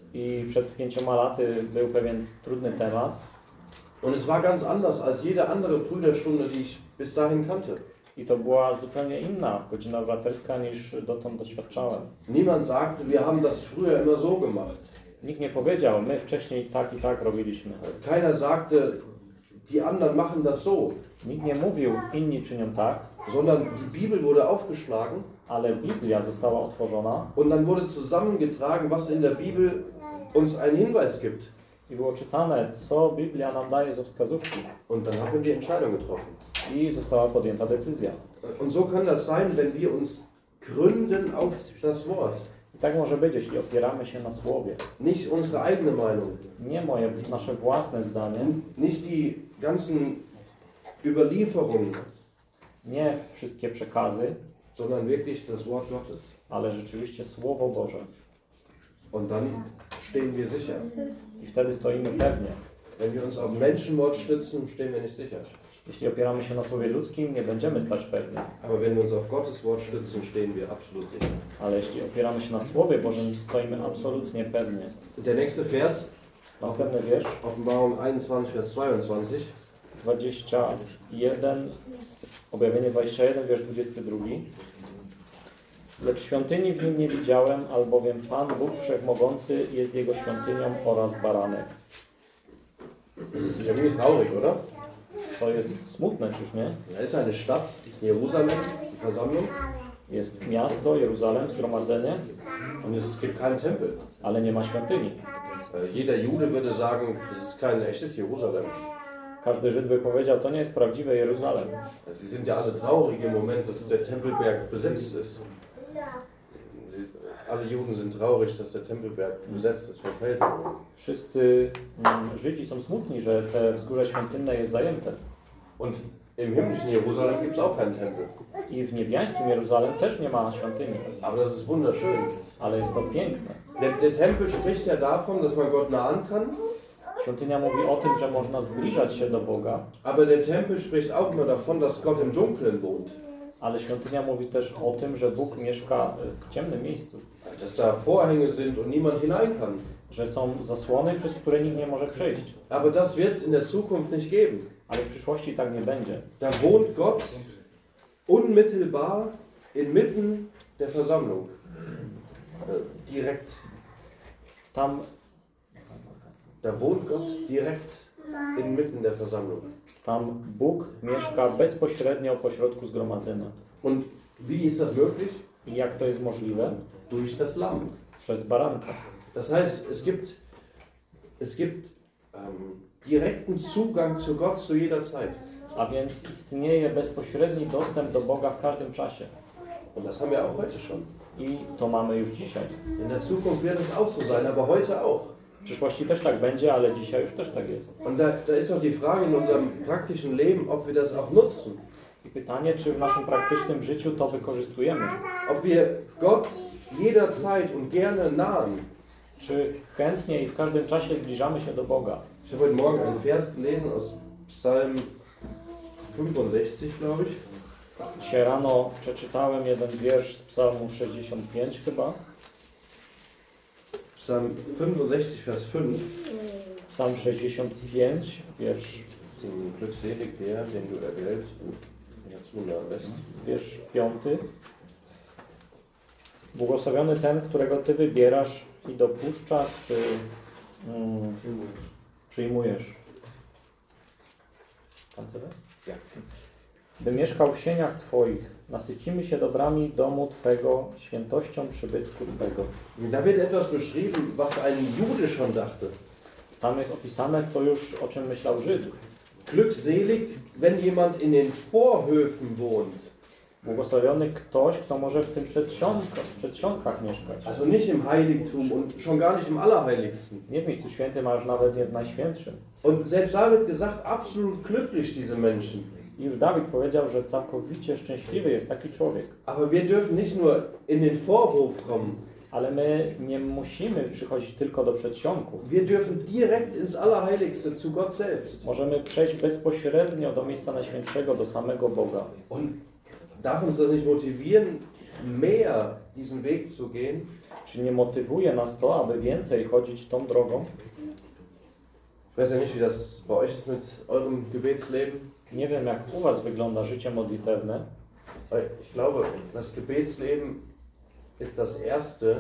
I przed 5 laty był pewien trudny temat. Und es war ganz anders als jede andere Brüderstunde, die ich bis dahin kannte. I to była zupełnie inna godzina braterska niż dotąd doświadczałem. Niemand sagte, wir haben das früher immer so gemacht. Nikt nie powiedział, my wcześniej tak i tak robiliśmy. Keiner sagte, die anderen machen das so. Nikt nie mówił, inni czynią tak, Sondern die Bibel wurde aufgeschlagen ale Biblia została otworzona und dann wurde zusammengetragen, was in der Bibel uns einen Hinweis gibt. i było czytane, co Biblia nam daje ze wskazówki. Und dann haben wir die Entscheidung getroffen. I została podjęta decyzja. Und so kann das sein, wenn wir uns gründen auf das Wort. I tak może być, jeśli opieramy się na Słowie. Nicht unsere eigene Meinung. Nie nasze własne zdanie, Nicht die ganzen Überlieferungen, nie wszystkie przekazy, sondern wirklich das Wort Gottes. ale rzeczywiście Słowo Boże. Und dann stehen wir sicher. I wtedy stoimy pewnie. Wenn wir uns auf Menschenwort stützen, stehen wir nicht sicher. Jeśli opieramy się na Słowie ludzkim, nie będziemy stać pewnie. Aber wenn wir uns auf Gottes Wort stützen, stehen wir absolut sicher. Ale jeśli opieramy się na Słowie Bożym, stoimy absolutnie pewnie. Der nächste Vers, Następny wiersz, Offenbarung 21, Vers 22. 21, Objawienie 21, wiersz 22. Lecz świątyni w nim nie widziałem, albowiem Pan Bóg Wszechmogący jest jego świątynią oraz baranek. Das ist irgendwie traurig, oder? To jest smutne, czyż nie? Da ist eine Stadt, Jerusalem, die Versammlung, Jest miasto, Jeruzalem, zgromadzenie, und es gibt keinen Tempel. ale nie ma świątyni. Jeder Jude würde sagen, das ist kein echtes Jerusalem. Każdy Żyd by powiedział, to nie jest prawdziwe Jeruzalem. Sie sind ja alle traurig im Moment, dass der Tempelberg besetzt ist. Alle Juden sind traurig, dass der Tempelberg besetzt ist von Felsen. Wszyscy Żydzi są smutni, że te wzgórze świątynne jest zajęte. Und im himmlischen Jerusalem gibt es auch keinen Tempel. I w niebiańskim Jeruzalem też nie ma świątyni. Aber das ist wunderschön. Ale jest to piękne. Der Tempel spricht ja davon, dass man Gott nahen kann. Świątynia mówi o tym, że można zbliżać się do Boga. Aber der Tempel spricht auch immer davon, dass Gott im Dunkeln wohnt. Ale świątynia mówi też o tym, że Bóg mieszka w ciemnym miejscu. Dass da Vorhänge sind und niemand hinein kann. Że są zasłony, przez które nikt nie może przejść. Aber das wird es in der Zukunft nicht geben. Ale w przyszłości tak nie będzie. Da wohnt Gott unmittelbar inmitten der Versammlung. Direkt. Da wohnt Gott direkt inmitten der Versammlung. Tam Bóg mieszka bezpośrednio pośrodku zgromadzenia. Und wie ist das möglich? I jak to jest możliwe? Durch das Lamm. Przez baranka. Das heißt, es gibt direkten Zugang zu Gott zu jeder Zeit. A więc istnieje bezpośredni dostęp do Boga w każdym czasie. Und das haben wir auch heute schon. I to mamy już dzisiaj. In der Zukunft wird es auch so sein, aber heute auch. W przyszłości też tak będzie, ale dzisiaj już też tak jest. Und da ist auch die Frage in unserem praktischen Leben, ob wir das auch nutzen. I pytanie, czy w naszym praktycznym życiu to wykorzystujemy? Ob wir Gott jederzeit und gerne nahen. Czy chętnie i w każdym czasie zbliżamy się do Boga? Ich habe heute Morgen einen Vers gelesen aus Psalm 65, glaube ich. Dzisiaj rano przeczytałem jeden wiersz z Psalmu 65 chyba. Psalm 65, Vers 5. Psalm 65, wiersz, Glückselig der, den du erwählst und dazu nahe lässt. wiersz 5. Błogosławiony ten, którego Ty wybierasz i dopuszczasz, czy przyjmujesz. Ja. By mieszkał w sieniach Twoich, nasycimy się dobrami domu Twego, świętością przybytku Twego. Da wird etwas beschrieben, was ein Jude schon dachte. Tam jest opisane, co już o czym myślał Żyd. Glückselig, wenn jemand in den Vorhöfen wohnt. Błogosławiony ktoś, kto może w tym przedsionkach mieszkać. Also nicht im Heiligtum und schon gar nicht im Allerheiligsten. Nie w miejscu świętym, a już nawet nie w Najświętszym. Und selbst da wird gesagt, absolut glücklich diese Menschen. I już Dawid powiedział, że całkowicie szczęśliwy jest taki człowiek. Aber wir dürfen nicht nur in den Vorhof kommen. Ale my nie musimy przychodzić tylko do przedsionków. Wir dürfen direkt ins Allerheiligste zu Gott selbst. Możemy przejść bezpośrednio do miejsca Najświętszego, do samego Boga. Und darf uns das nicht motivieren, mehr diesen Weg zu gehen? Czy nie motywuje nas to, aby więcej chodzić tą drogą? Ich weiß ja nicht, wie das bei euch ist mit eurem Gebetsleben. Nie wiem, jak u Was wygląda życie modlitewne. Ich glaube, das Gebetsleben ist das Erste,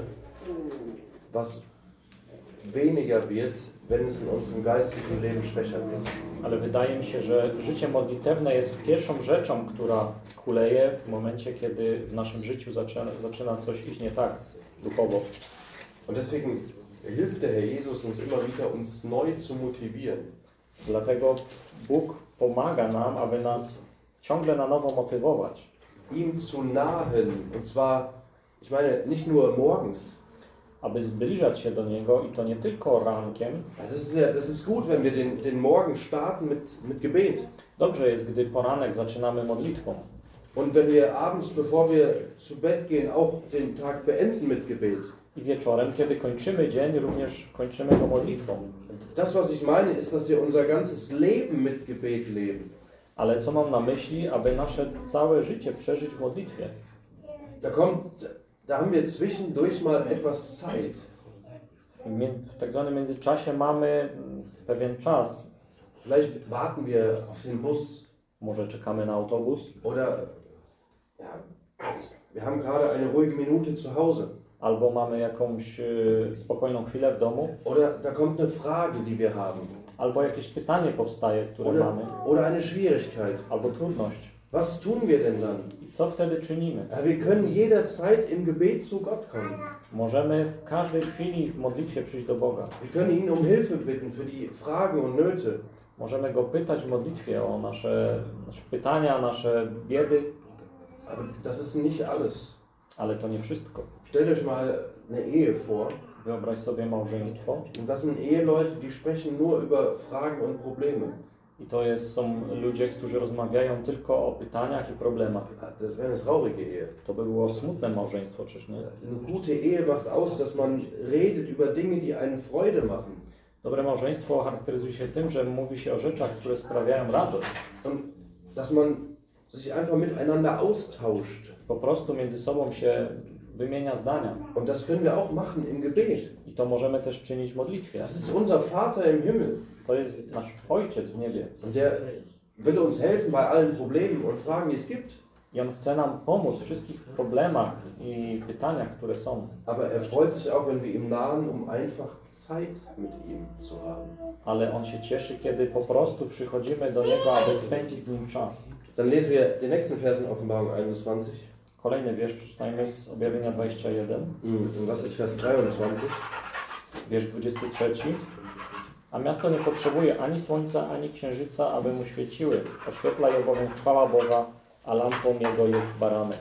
was weniger wird, wenn es in unserem geistlichen Leben schwächer wird. Ale wydaje mi się, że życie modlitewne jest pierwszą rzeczą, która kuleje w momencie, kiedy w naszym życiu zaczyna coś iść nie tak duchowo. Und deswegen hilft der Herr Jesus uns immer wieder, uns neu zu motivieren. Dlatego Bóg pomaga nam, aby nas ciągle na nowo motywować. Ihm zu nahen, und zwar, ich meine, nicht nur morgens. Aby zbliżać się do Niego i to nie tylko rankiem. Das ist gut, wenn wir den Morgen starten mit Gebet. Dobrze jest, gdy poranek zaczynamy modlitwą. Und wenn wir abends, bevor wir zu Bett gehen, auch den Tag beenden mit Gebet. I wieczorem, kiedy kończymy dzień, również kończymy go modlitwą. Das, was ich meine, ist, dass wir unser ganzes Leben mit Gebet leben. Ale co mam na myśli, aby nasze całe życie przeżyć w modlitwie? Da haben wir zwischendurch mal etwas Zeit. W tak zwanym międzyczasie mamy pewien czas. Vielleicht warten wir auf den Bus. Może czekamy na autobus. Oder ja, wir haben gerade eine ruhige Minute zu Hause. Albo mamy jakąś spokojną chwilę w domu. Oder da kommt eine Frage, die wir haben. Albo jakieś pytanie powstaje, które mamy. Oder eine Schwierigkeit. Albo trudność. Was tun wir denn dann? I co wtedy czynimy? Ja, wir können jederzeit im Gebet zu Gott kommen. Możemy w każdej chwili w modlitwie przyjść do Boga. Wir können ihn um Hilfe bitten für die Fragen und Nöte. Możemy Go pytać w modlitwie o nasze pytania, nasze biedy, Aber das ist nicht alles. ale to nie wszystko. Stellt euch mal eine Ehe vor. Wyobraź sobie małżeństwo Und das sind Eheleute, die sprechen nur über Fragen und Probleme. i to są ludzie, którzy rozmawiają tylko o pytaniach i problemach. Das wäre eine traurige Ehe. To by było smutne małżeństwo, czyż nie? Eine gute Ehe macht aus, dass man redet über Dinge, die einen Freude machen. Dobre małżeństwo charakteryzuje się tym, że mówi się o rzeczach, które sprawiają radość. Und dass man sich einfach miteinander austauscht. Po prostu między sobą się wymienia zdania. Und das können wir auch machen im Gebet. I to możemy też czynić w modlitwie. Das ist unser Vater im Himmel. To jest nasz Ojciec w niebie. Und der will uns helfen bei allen Problemen und Fragen, die es gibt. I On chce nam pomóc w wszystkich problemach i pytaniach, które są. Aber er freut sich auch, wenn wir ihm nahen, um einfach Zeit mit ihm zu haben. Ale On się cieszy, kiedy po prostu przychodzimy do Niego, aby spędzić z Nim czas. Dann lesen wir den nächsten Vers in Offenbarung 21. Kolejny wiersz przeczytajmy z Objawienia 21, Und was ist Vers 23? wiersz 23. A miasto nie potrzebuje ani słońca, ani księżyca, aby mu świeciły. Oświetla je bowiem chwała Boga, a lampą Jego jest baranek.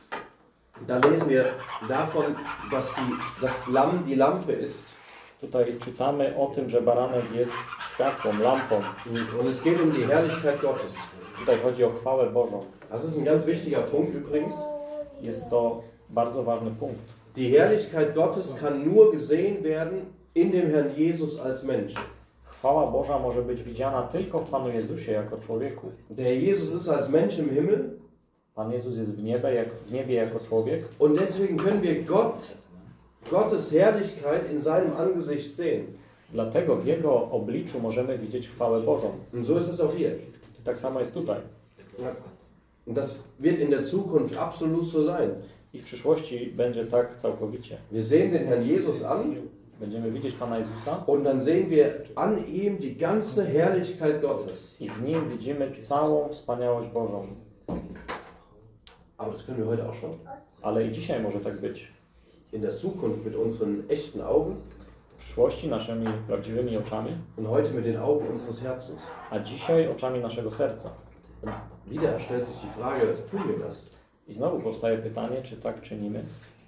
Da lesen wir davon, dass das Lamm die Lampe ist. Tutaj czytamy o tym, że baranek jest światłem, lampą. Und es geht um die Herrlichkeit Gottes. Tutaj chodzi o chwałę Bożą. Das ist ein ganz wichtiger Punkt übrigens. Jest to bardzo ważny punkt. Die Herrlichkeit Gottes kann nur gesehen werden in dem Herrn Jesus als Mensch. Chwała Boża może być widziana tylko w Panu Jezusie jako człowieku. Der Jesus ist als Mensch im Himmel. Pan Jezus jest w niebie jako człowiek Und deswegen können wir Gottes Herrlichkeit in seinem Angesicht sehen. dlatego w Jego obliczu możemy widzieć chwałę Bożą. Und so ist es auch hier. Tak samo jest tutaj. Und das wird in der Zukunft absolut so sein. I w przyszłości będzie tak całkowicie. Wir sehen den Herrn Jesus an Będziemy widzieć Pana Jezusa und dann sehen wir an ihm die ganze Herrlichkeit Gottes. i w Nim widzimy całą wspaniałość Bożą. Aber das können wir heute auch schon. Ale i dzisiaj może tak być. In der Zukunft mit unseren echten Augen W przyszłości naszymi prawdziwymi oczami, und heute mit den Augen unseres Herzens. a dzisiaj oczami naszego serca. Und wieder stellt sich die Frage, tun wir das? I znowu powstaje pytanie, czy tak czynimy?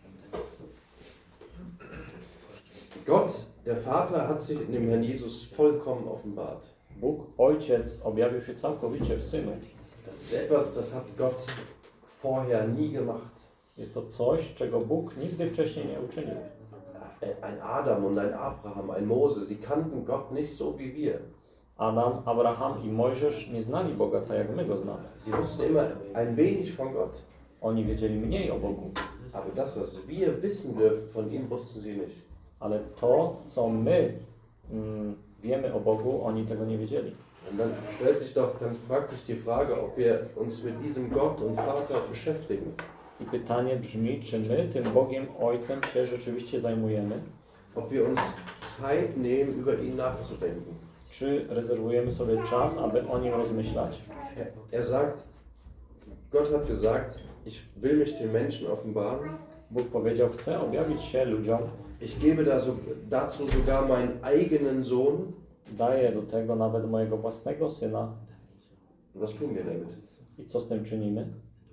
Gott, der Vater, hat sich in dem Herrn Jesus vollkommen offenbart. Bóg, Ojciec, objawił się całkowicie w Synu. Das ist etwas, das hat Gott vorher nie gemacht. Jest to coś, czego Bóg nigdy wcześniej nie uczynił. Ein Adam und ein Abraham, ein Mose, sie kannten Gott nicht so wie wir. Adam, Abraham i Mojżesz nie znali Boga tak, jak my Go znamy. Sie wussten immer ein wenig von Gott. Oni wiedzieli mniej o Bogu. Aber das, was wir wissen dürfen von ihm, wussten sie nicht. Ale to, co my wiemy o Bogu, oni tego nie wiedzieli. Und dann stellt sich doch ganz praktisch die Frage, ob wir uns mit diesem Gott und Vater beschäftigen. I pytanie brzmi, czy my tym Bogiem Ojcem się rzeczywiście zajmujemy? Ob wir uns Zeit nehmen, über ihn nachzudenken. Czy rezerwujemy sobie czas, aby o Nim rozmyślać? Er sagt, Gott hat gesagt, ich will mich den Menschen offenbaren. Bóg powiedział, chcę objawić się ludziom, Ich gebe dazu sogar meinen eigenen Sohn. daję do tego nawet mojego własnego Syna. Was tun wir damit? I co z tym czynimy?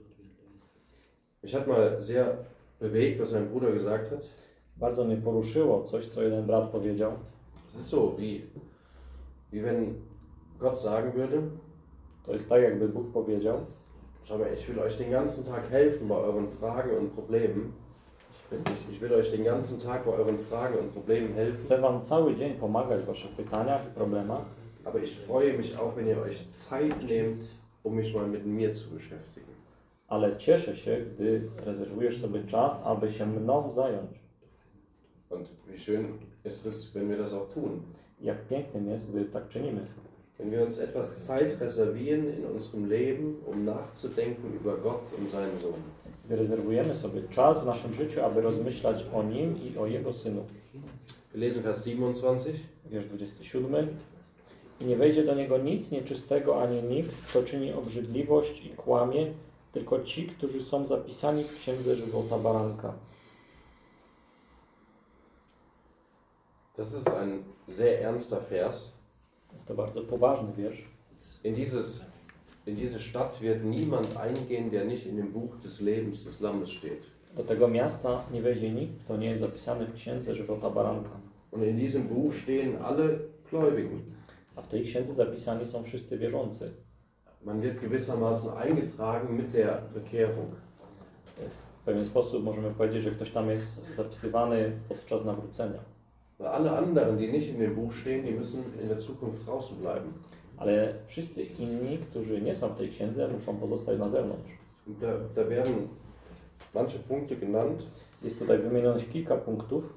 Mich hat mal sehr bewegt, was ein Bruder gesagt hat. Bardzo mnie poruszyło coś, co jeden brat powiedział. Es ist so, wie wenn Gott sagen würde, To jest tak, jakby Bóg powiedział, schau mal, ich will euch den ganzen Tag helfen bei euren Fragen und Problemen. Ich will euch den ganzen Tag bei euren Fragen und Problemen helfen. chcę wam cały dzień pomagać w waszych pytaniach i problemach, Aber ich freue mich auch, wenn ihr euch Zeit nehmt, um mich mal mit mir zu beschäftigen. ale cieszę się, gdy rezerwujesz sobie czas, aby się mną zająć. Und wie schön ist es, wenn wir das auch tun. Jak pięknym jest, gdy tak czynimy. Wenn wir uns etwas Zeit reservieren in unserem Leben, um nachzudenken über Gott und seinen Sohn. Gdy rezerwujemy sobie czas w naszym życiu, aby rozmyślać o Nim i o Jego Synu. Wir lesen Vers 27. Wiersz 27. I nie wejdzie do Niego nic nieczystego, ani nikt, kto czyni obrzydliwość i kłamie, tylko ci, którzy są zapisani w Księdze Żywota Baranka. Das ist ein sehr ernster Vers. Jest to bardzo poważny wiersz. In diese Stadt wird niemand eingehen, der nicht in dem Buch des Lebens des Lammes steht. Do tego miasta nie wejdzie nikt, kto nie jest zapisany w księdze żywota baranka. Und in diesem Buch stehen alle Gläubigen. A w tej księdze zapisani są wszyscy wierzący. Man wird gewissermaßen eingetragen mit der Bekehrung. W pewien sposób możemy powiedzieć, że ktoś tam jest zapisywany podczas nawrócenia. Alle anderen, die nicht in dem Buch stehen, die müssen in der Zukunft draußen bleiben. Ale wszyscy inni, którzy nie są w tej księdze, muszą pozostać na zewnątrz. Da werden manche Punkte genannt. Jest tutaj wymienionych kilka punktów.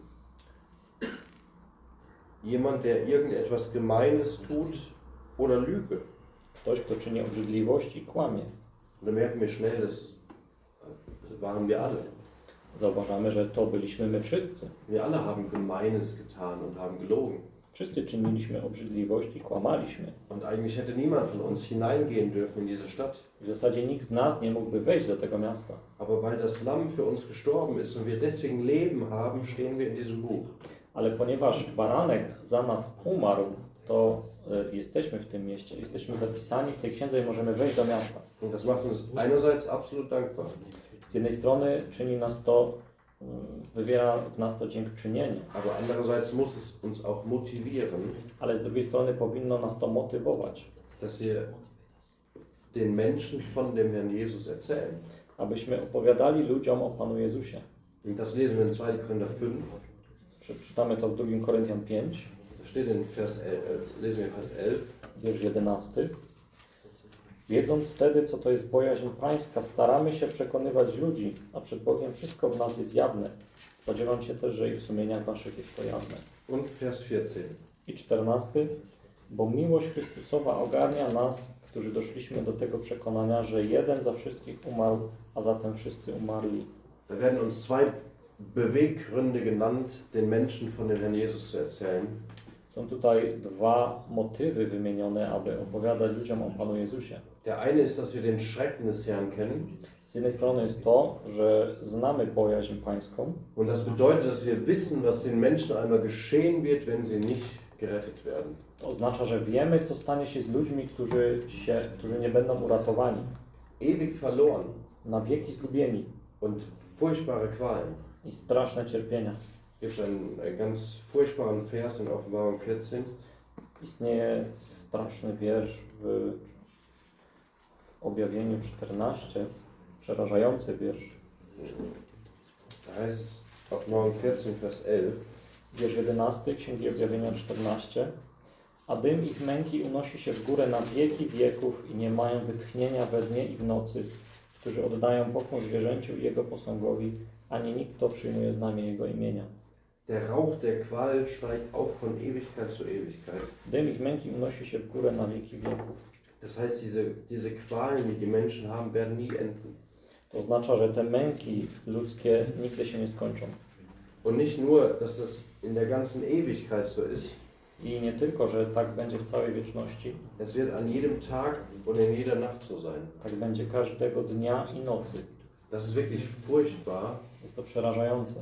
Jemand, der irgendetwas Gemeines tut oder Lüge. Ktoś, kto czyni obrzydliwość i kłamie. Und da merken wir schnell, das waren wir alle. Zauważamy, że to byliśmy my wszyscy. Wir alle haben Gemeines getan und haben gelogen. Wszyscy czyniliśmy obrzydliwość i kłamaliśmy. Und eigentlich hätte niemand von uns hineingehen dürfen in diese Stadt. W zasadzie nikt z nas nie mógłby wejść do tego miasta. Aber weil das Lamm für uns gestorben ist und wir deswegen Leben haben, stehen wir in diesem Buch. Ale ponieważ baranek za nas umarł, to jesteśmy w tym mieście, jesteśmy zapisani w tej księdze i możemy wejść do miasta. Und das macht uns einerseits absolut dankbar. Z jednej strony czyni nas to, wywiera w nas to dziękczynienie, Aber andererseits muss es uns auch motivieren, ale z drugiej strony powinno nas to motywować, dass wir den Menschen von dem Herrn Jesus erzählen. abyśmy opowiadali ludziom o Panu Jezusie. Und das lesen wir in 2. Korinther 5. Przeczytamy to w 2 Koryntian 5, Da steht in Vers 11, lesen wir Vers 11. wiersz 11. Wiedząc wtedy, co to jest bojaźń pańska, staramy się przekonywać ludzi, a przed Bogiem wszystko w nas jest jawne. Spodziewam się też, że i w sumieniach waszych jest to jawne. Und Vers 14. I 14. Bo miłość Chrystusowa ogarnia nas, którzy doszliśmy do tego przekonania, że jeden za wszystkich umarł, a zatem wszyscy umarli. Da werden uns zwei Beweggründe genannt, den Menschen von dem Herrn Jesus zu erzählen. Są tutaj dwa motywy wymienione, aby opowiadać ludziom o Panu Jezusie. Der eine ist, dass wir den Schrecken des Herrn kennen. Z jednej strony jest to, że znamy bojaźń pańską. Und das bedeutet, dass wir wissen, was den Menschen einmal geschehen wird, wenn sie nicht gerettet werden. To oznacza, że wiemy, co stanie się z ludźmi, którzy nie będą uratowani. Ewig verloren Na wieki zgubieni und furchtbare Qualen. i straszne cierpienia. Gibt einen ganz furchtbaren Vers in Offenbarung 14. Istnieje straszny wiersz w Objawieniu 14, przerażający wiersz. Da heißt Offenbarung 14, Vers 11. Wiersz 11 Księgi Objawienia 14. A dym ich męki unosi się w górę na wieki wieków i nie mają wytchnienia we dnie i w nocy, którzy oddają pokłon zwierzęciu i jego posągowi, ani nikt, kto przyjmuje znamię jego imienia. Der Rauch der Qual steigt auf von Ewigkeit zu Ewigkeit. Dym ich męki unosi się w górę na wieki wieków. Das heißt, diese Qualen, die die Menschen haben, werden nie enden. To oznacza, że te męki ludzkie nigdy się nie skończą. Und nicht nur, dass das in der ganzen Ewigkeit so ist. I nie tylko, że tak będzie w całej wieczności, Es wird an jedem Tag und in jeder Nacht so sein. tak będzie każdego dnia i nocy. Das ist wirklich furchtbar, Jest to przerażające.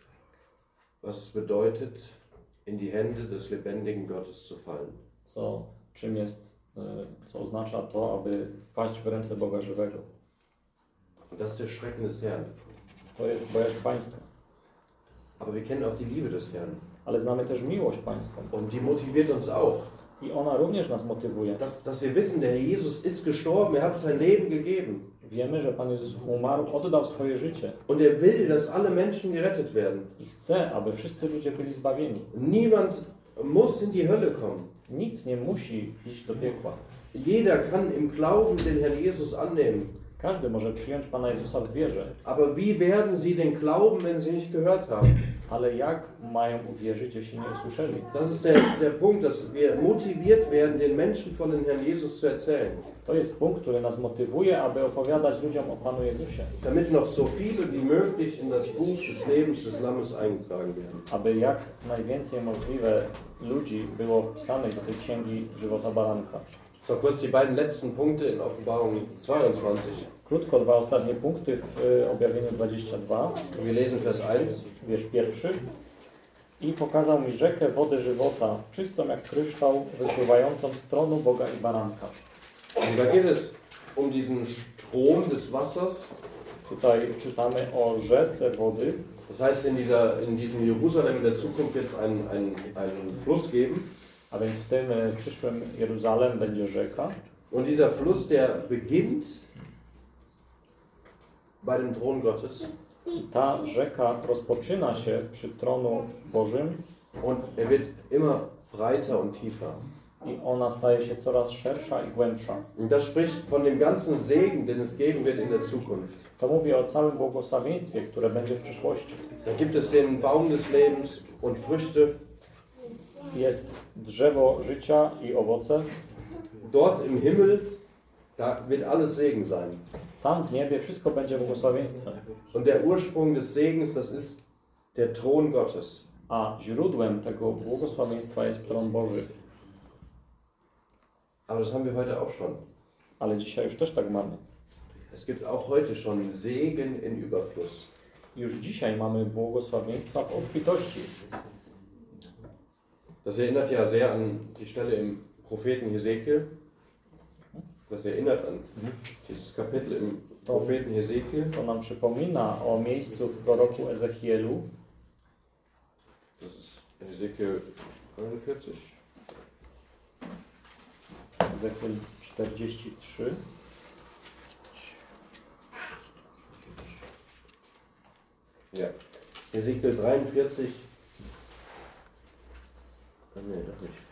was es bedeutet, in die Hände des lebendigen Gottes zu fallen. Co oznacza to, aby wpaść w ręce Boga żywego. Und das ist der Schrecken des Herrn. To jest bojaźń pańska. Aber wir kennen auch die Liebe des Herrn. Ale znamy też miłość pańską. Und die motiviert uns auch. I ona również nas motywuje. Dass wir wissen, der Herr Jesus ist gestorben, er hat sein Leben gegeben. Wiemy, że Pan Jezus umarł, oddał swoje życie. Und er will, dass alle Menschen gerettet werden. I chce, aby wszyscy ludzie byli zbawieni. Niemand muss in die Hölle kommen. Nikt nie musi iść do piekła. Jeder kann im Glauben den Herrn Jesus annehmen. Każdy może przyjąć Pana Jezusa w wierze. Aber wie werden sie den glauben, wenn sie nicht gehört haben? Ale jak mają uwierzyć, jeśli nie usłyszeli? Das ist der Punkt, dass wir motiviert werden, den Menschen von dem Herrn Jesus zu erzählen. To jest punkt, który nas motywuje, aby opowiadać ludziom o Panu Jezusie. Damit noch so viele wie möglich in das Buch des Lebens des Lammes eingetragen werden. Aby jak najwięcej możliwe ludzi było wpisanych do tej księgi żywota baranka. So, kurz die beiden letzten Punkte in Offenbarung 22. Krótko dwa ostatnie punkty w objawieniu 22. Wir lesen Vers 1. Wiersz pierwszy. I pokazał mi rzekę wody żywota, czystą jak kryształ, wypływającą z tronu Boga i Baranka. Und da geht es um diesen Strom des Wassers. Tutaj czytamy o rzece wody. Das heißt, in diesem Jerusalem in der Zukunft wird es einen Fluss geben. A więc w tym przyszłym Jeruzalem będzie rzeka. Und dieser Fluss, der beginnt bei dem Thron Gottes. I ta rzeka rozpoczyna się przy tronu Bożym. Und er wird immer breiter und tiefer. I ona staje się coraz szersza i głębsza. Und das spricht von dem ganzen Segen, den es geben wird in der Zukunft. To mówi o całym błogosławieństwie, które będzie w przyszłości. Da gibt es den Baum des Lebens und Früchte. Jest drzewo życia i owoce. Dort im Himmel, da wird alles Segen sein. Tam w niebie wszystko będzie błogosławieństwem. Und der Ursprung des Segens, das ist der Thron Gottes. A źródłem tego błogosławieństwa jest tron Boży. Aber das haben wir heute auch schon. Ale dzisiaj już też tak mamy. Es gibt auch heute schon Segen in Überfluss. Już dzisiaj mamy błogosławieństwa w obfitości. Das erinnert ja sehr an die Stelle im Propheten Hesekiel. Das erinnert an dieses Kapitel im Propheten Hesekiel. To nam przypomina o miejscu w proroku Ezechielu. Das ist Hesekiel 49. Ezechiel 43. Ja, Hesekiel 43. Nee, doch nicht.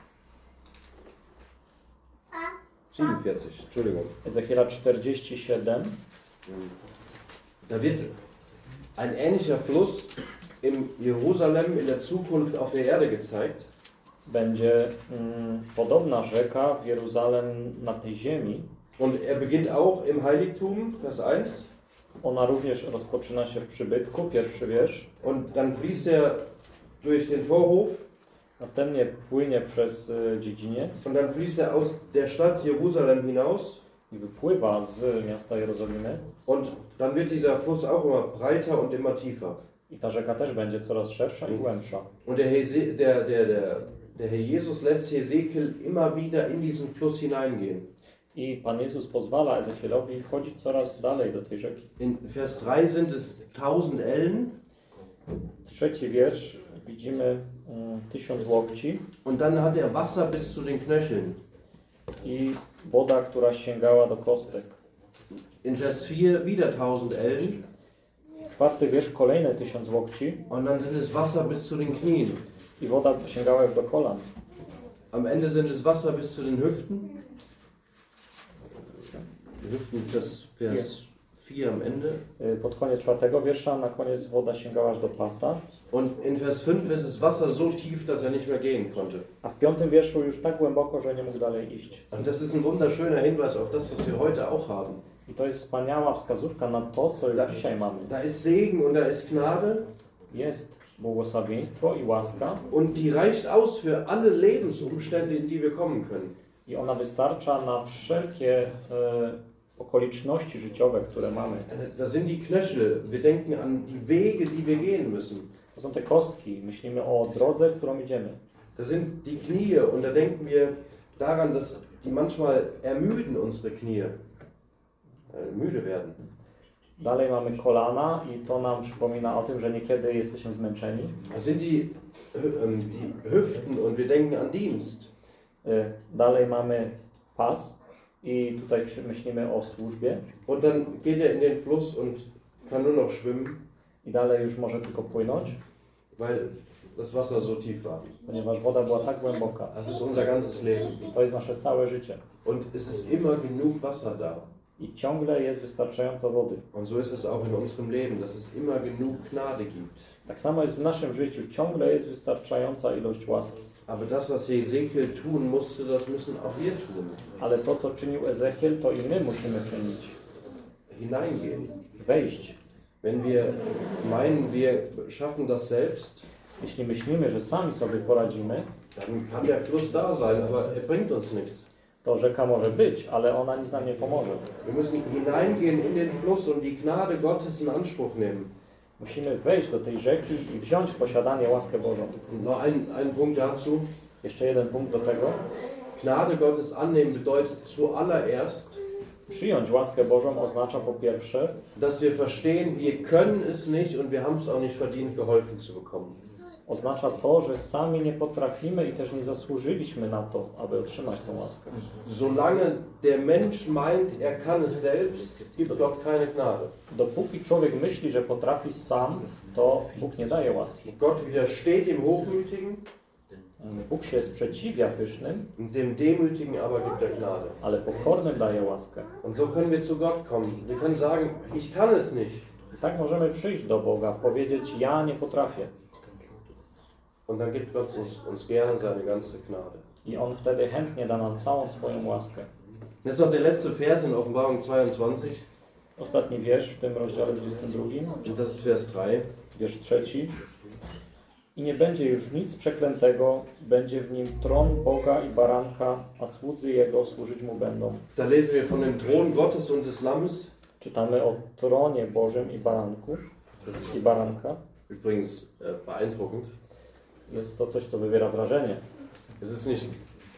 47, Entschuldigung. Ezechiela 47. Da wird ein ähnlicher Fluss im Jerusalem in der Zukunft auf der Erde gezeigt. Będzie podobna rzeka w Jeruzalem na tej ziemi. Und er beginnt auch im Heiligtum, Vers 1. Ona również rozpoczyna się w przybytku, pierwszy wiersz. Und dann fließt er durch den Vorhof. Następnie płynie przez dziedziniec Und dann fließt er aus der Stadt Jerusalem hinaus. i wypływa z miasta Jerozolimy. Und dann wird dieser Fluss auch immer breiter und immer tiefer. I ta rzeka też będzie coraz szersza i głębsza. Und der Herr Jesus lässt Hesekiel immer wieder in diesen Fluss hineingehen. I Pan Jezus pozwala Ezechielowi wchodzić coraz dalej do tej rzeki. In Vers 3 sind es 1000 Ellen. Trzeci wiersz widzimy 1000 łokci Und dann hat er Wasser bis zu den Knöcheln. i woda, która sięgała do kostek. In Vers 4 wieder 1000 Ellen. Czwarty wiersz kolejne 1000 łokci Und dann sind es Wasser bis zu den Knien. i woda sięgała już do kolan. Am Ende sind es Wasser bis zu den Hüften. Die Hüften, das Vers 4 am Ende. Pod koniec czwartego wiersza, na koniec woda sięgała aż do pasa. Und in Vers 5 ist es Wasser so tief, dass er nicht mehr gehen konnte. A w piątym wierszu już tak głęboko, że nie mógł dalej iść. Und das ist ein wunderschöner Hinweis auf das, was wir heute auch haben. I to jest wspaniała wskazówka na to, co już dzisiaj mamy. Da ist Segen und da ist Gnade. Jest błogosławieństwo i łaska Und die reicht aus für alle Lebensumstände, in die wir kommen können. i ona wystarcza na wszelkie okoliczności życiowe, które mamy. Da sind die Knöchel. Wir denken an die Wege, die wir gehen müssen. To są te kostki. Myślimy o drodze, którą idziemy. Da sind die Knie und da denken wir daran, dass die manchmal ermüden unsere Knie, müde werden. Dalej mamy kolana i to nam przypomina o tym, że niekiedy jesteśmy zmęczeni. Da sind die Hüften und wir denken an Dienst. Dalej mamy pas i tutaj myślimy o służbie. Und dann geht er in den Fluss und kann nur noch schwimmen, I dalej już może tylko płynąć, weil das Wasser so tief war. ponieważ woda była tak głęboka. Das ist unser ganzes Leben. To jest nasze całe życie. Und es ist immer genug Wasser da. I ciągle jest wystarczająco wody. Und so ist es auch in unserem Leben, dass es immer genug Gnade gibt. Tak samo jest w naszym życiu. Ciągle jest wystarczająca ilość łaski. Aber das, was Hesekiel tun musste, das müssen auch wir tun. Ale to, co czynił Ezechiel, to i my musimy czynić. Hineingehen. Wejść. Wenn wir meinen, wir schaffen das selbst, Jeśli myślimy, że sami sobie poradzimy, dann kann der Fluss da sein, aber er bringt uns nichts. to rzeka może być, ale ona nic nam nie pomoże. Wir müssen hineingehen in den Fluss und die Gnade Gottes in Anspruch nehmen. Musimy wejść do tej rzeki i wziąć w posiadanie łaskę Bożą. Noch ein Punkt dazu. Jeszcze jeden punkt do tego. Gnade Gottes annehmen bedeutet zuallererst, Przyjąć łaskę Bożą oznacza po pierwsze, dass wir verstehen, wir können es nicht und wir haben es auch nicht verdient, geholfen zu bekommen. oznacza to, że sami nie potrafimy i też nie zasłużyliśmy na to, aby otrzymać tę łaskę. Solange der Mensch meint, er kann es selbst, gibt Gott keine Gnade. Dopóki człowiek myśli, że potrafi sam, to Bóg nie daje łaski. Gott widersteht dem Hochmütigen, Bóg się sprzeciwia pysznym, dem Demütigen aber gibt er Gnade. ale pokornym daje łaskę. Und so können wir zu Gott kommen. Wir können sagen, ich kann es nicht. I tak możemy przyjść do Boga, powiedzieć, ja nie potrafię. Und dann gibt Gott uns gerne seine ganze Gnade. I On wtedy chętnie da nam całą swoją łaskę. Jetzt noch der letzte Vers in Offenbarung 22. Ostatni wiersz w tym rozdziale 22, Und das ist Vers 3. wiersz 3. I nie będzie już nic przeklętego, będzie w nim tron Boga i Baranka, a słudzy Jego służyć Mu będą. Da lesen wir von dem Thron Gottes und des Lammes. Czytamy o tronie Bożym i Baranku, Das i ist Baranka. übrigens beeindruckend. Jest to coś, co wywiera wrażenie. Es ist nicht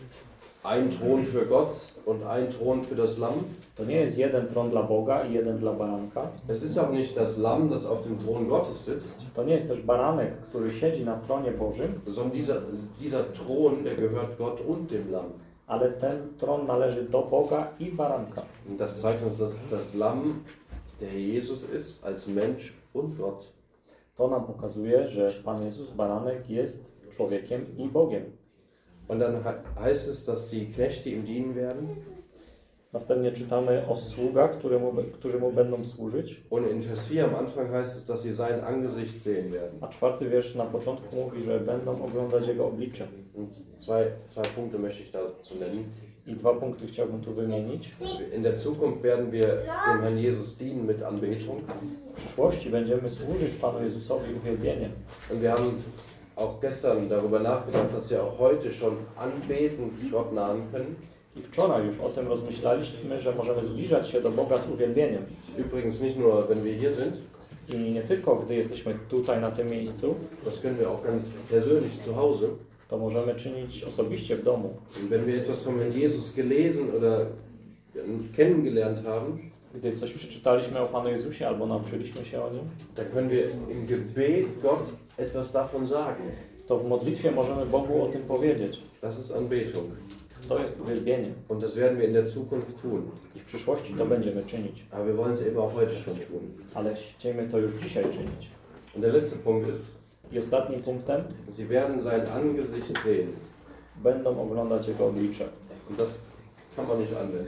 ein Thron für Gott und ein Thron für das Lamm. To nie jest jeden tron dla Boga i jeden dla Baranka. Es ist auch nicht das Lamm, das auf dem Thron Gottes sitzt, To nie jest też baranek, który siedzi na tronie Bożym, sondern dieser Thron, der gehört Gott und dem Lamm. ale ten tron należy do Boga i Baranka. Und das zeigt uns, dass das Lamm der Jesus ist, als Mensch und Gott. To nam pokazuje, że Pan Jezus, baranek, jest człowiekiem i Bogiem. Und dann heißt es, dass die Knechte ihm dienen werden. Następnie czytamy o sługach, którzy mu będą służyć. Und in Vers 4 am Anfang heißt es, dass sie sein Angesicht sehen werden. A 4 wiersz na początku mówi, że będą oglądać Jego oblicze. Und zwei Punkte möchte ich dazu nennen. I 2 punkty chciałbym tu wymienić. In der Zukunft werden wir dem Herrn Jesus dienen mit Anbetung. W przyszłości będziemy służyć Panu Jezusowi uwielbieniem. Und wir haben auch gestern darüber nachgedacht, dass wir auch heute schon anbetend Gott nahen können. I wczoraj już o tym rozmyślaliśmy, że możemy zbliżać się do Boga z uwielbieniem. Übrigens nicht nur, wenn wir hier sind, I nie tylko, gdy jesteśmy tutaj, na tym miejscu, das können wir auch ganz persönlich zu Hause. to możemy czynić osobiście w domu. Und wenn wir etwas von Herrn Jesus gelesen oder kennengelernt haben, Gdy coś przeczytaliśmy o Panu Jezusie albo nauczyliśmy się o Nim, dann können wir im Gebet Gott etwas davon sagen. to w modlitwie możemy Bogu o tym powiedzieć. Das ist Anbetung. To jest uwielbienie. Und das werden wir in der Zukunft tun. I w przyszłości to będziemy czynić. Aber wir wollen es eben auch heute schon tun. Ale chcemy to już dzisiaj czynić. Und der letzte Punkt ist, I ostatnim punktem, sie werden sein Angesicht sehen. będą oglądać Jego oblicze. Und das kann man nicht anwenden.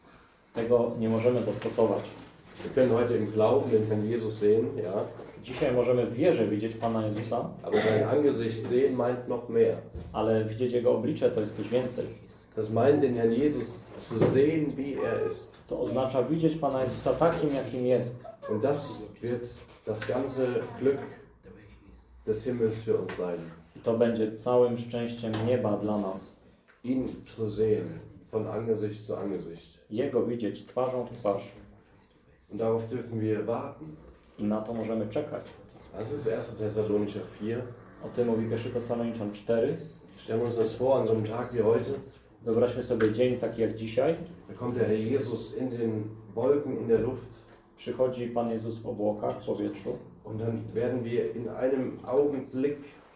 Tego nie możemy zastosować. Wir können heute im Glauben den Herrn Jesus sehen, ja, Dzisiaj możemy w wierze widzieć Pana Jezusa, aber sein Angesicht sehen meint noch mehr. ale widzieć Jego oblicze to jest coś więcej. Das meint, den Herrn Jesus zu sehen, wie er ist. To oznacza widzieć Pana Jezusa takim, jakim jest. Und das wird das ganze Glück des Himmels für uns sein. I to będzie całym szczęściem nieba dla nas. Ihn zu sehen, von Angesicht zu Angesicht. Jego widzieć twarzą w twarz. Und darauf dürfen wir warten. I na to możemy czekać. Das ist 1. Thessalonicher 4. O tym mówi 1 Tesaloniczan 4. Stellen wir uns das vor, an so einem Tag wie heute. Wyobraźmy sobie dzień taki jak dzisiaj. Da kommt der Herr Jesus in den Wolken, in der Luft. Przychodzi Pan Jezus w obłokach, w powietrzu. Und dann werden wir in einem Augenblick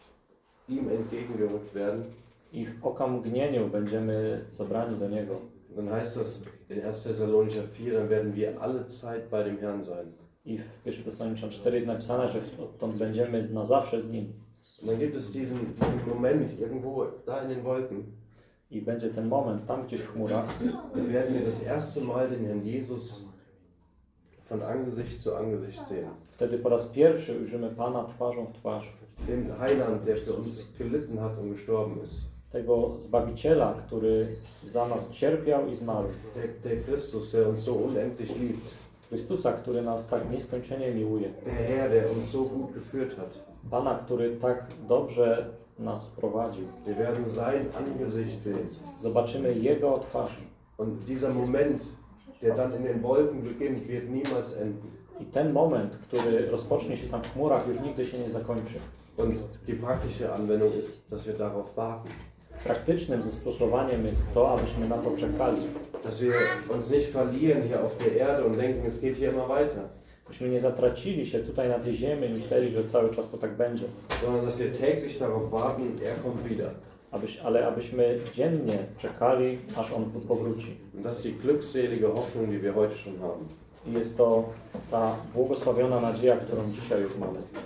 ihm entgegengerückt werden. I w okamgnieniu będziemy zabrani do Niego. Dann heißt das in 1. Thessalonicher 4, dann werden wir alle Zeit bei dem Herrn sein. I w 1 Tesaloniczan 4 jest napisane, że odtąd będziemy na zawsze z Nim. Und dann gibt es diesen Moment irgendwo da in den Wolken. I będzie ten moment tam gdzieś w chmurach, Da werden wir das erste Mal den Herrn Jesus von Angesicht zu Angesicht sehen. wtedy po raz pierwszy ujrzymy Pana twarzą w twarz. Den Heiland, der für uns gelitten hat und gestorben ist. Tego Zbawiciela, który za nas cierpiał i zmarł. Der Christus, der uns so unendlich liebt. Chrystusa, który nas tak nieskończenie miłuje. Der Herr, der uns so gut geführt hat. Pana, który tak dobrze nas prowadził. Wir werden sein Angesicht sehen. Zobaczymy Jego twarz. Und dieser Moment, der dann in den Wolken beginnt, wird niemals enden. I ten moment, który rozpocznie się tam w chmurach, już nigdy się nie zakończy. Und die praktische Anwendung ist, dass wir darauf warten. Praktycznym zastosowaniem jest to, abyśmy na to czekali. Dass wir uns nicht verlieren hier auf der Erde und denken, es geht hier immer weiter. Byśmy nie zatracili się tutaj na tej ziemi i myśleli, że cały czas to tak będzie. Sondern dass wir täglich darauf warten, er kommt wieder. Ale abyśmy dziennie czekali, aż On powróci. Und das ist die glückselige Hoffnung, die wir heute schon haben. I jest to ta błogosławiona nadzieja, którą dzisiaj już mamy.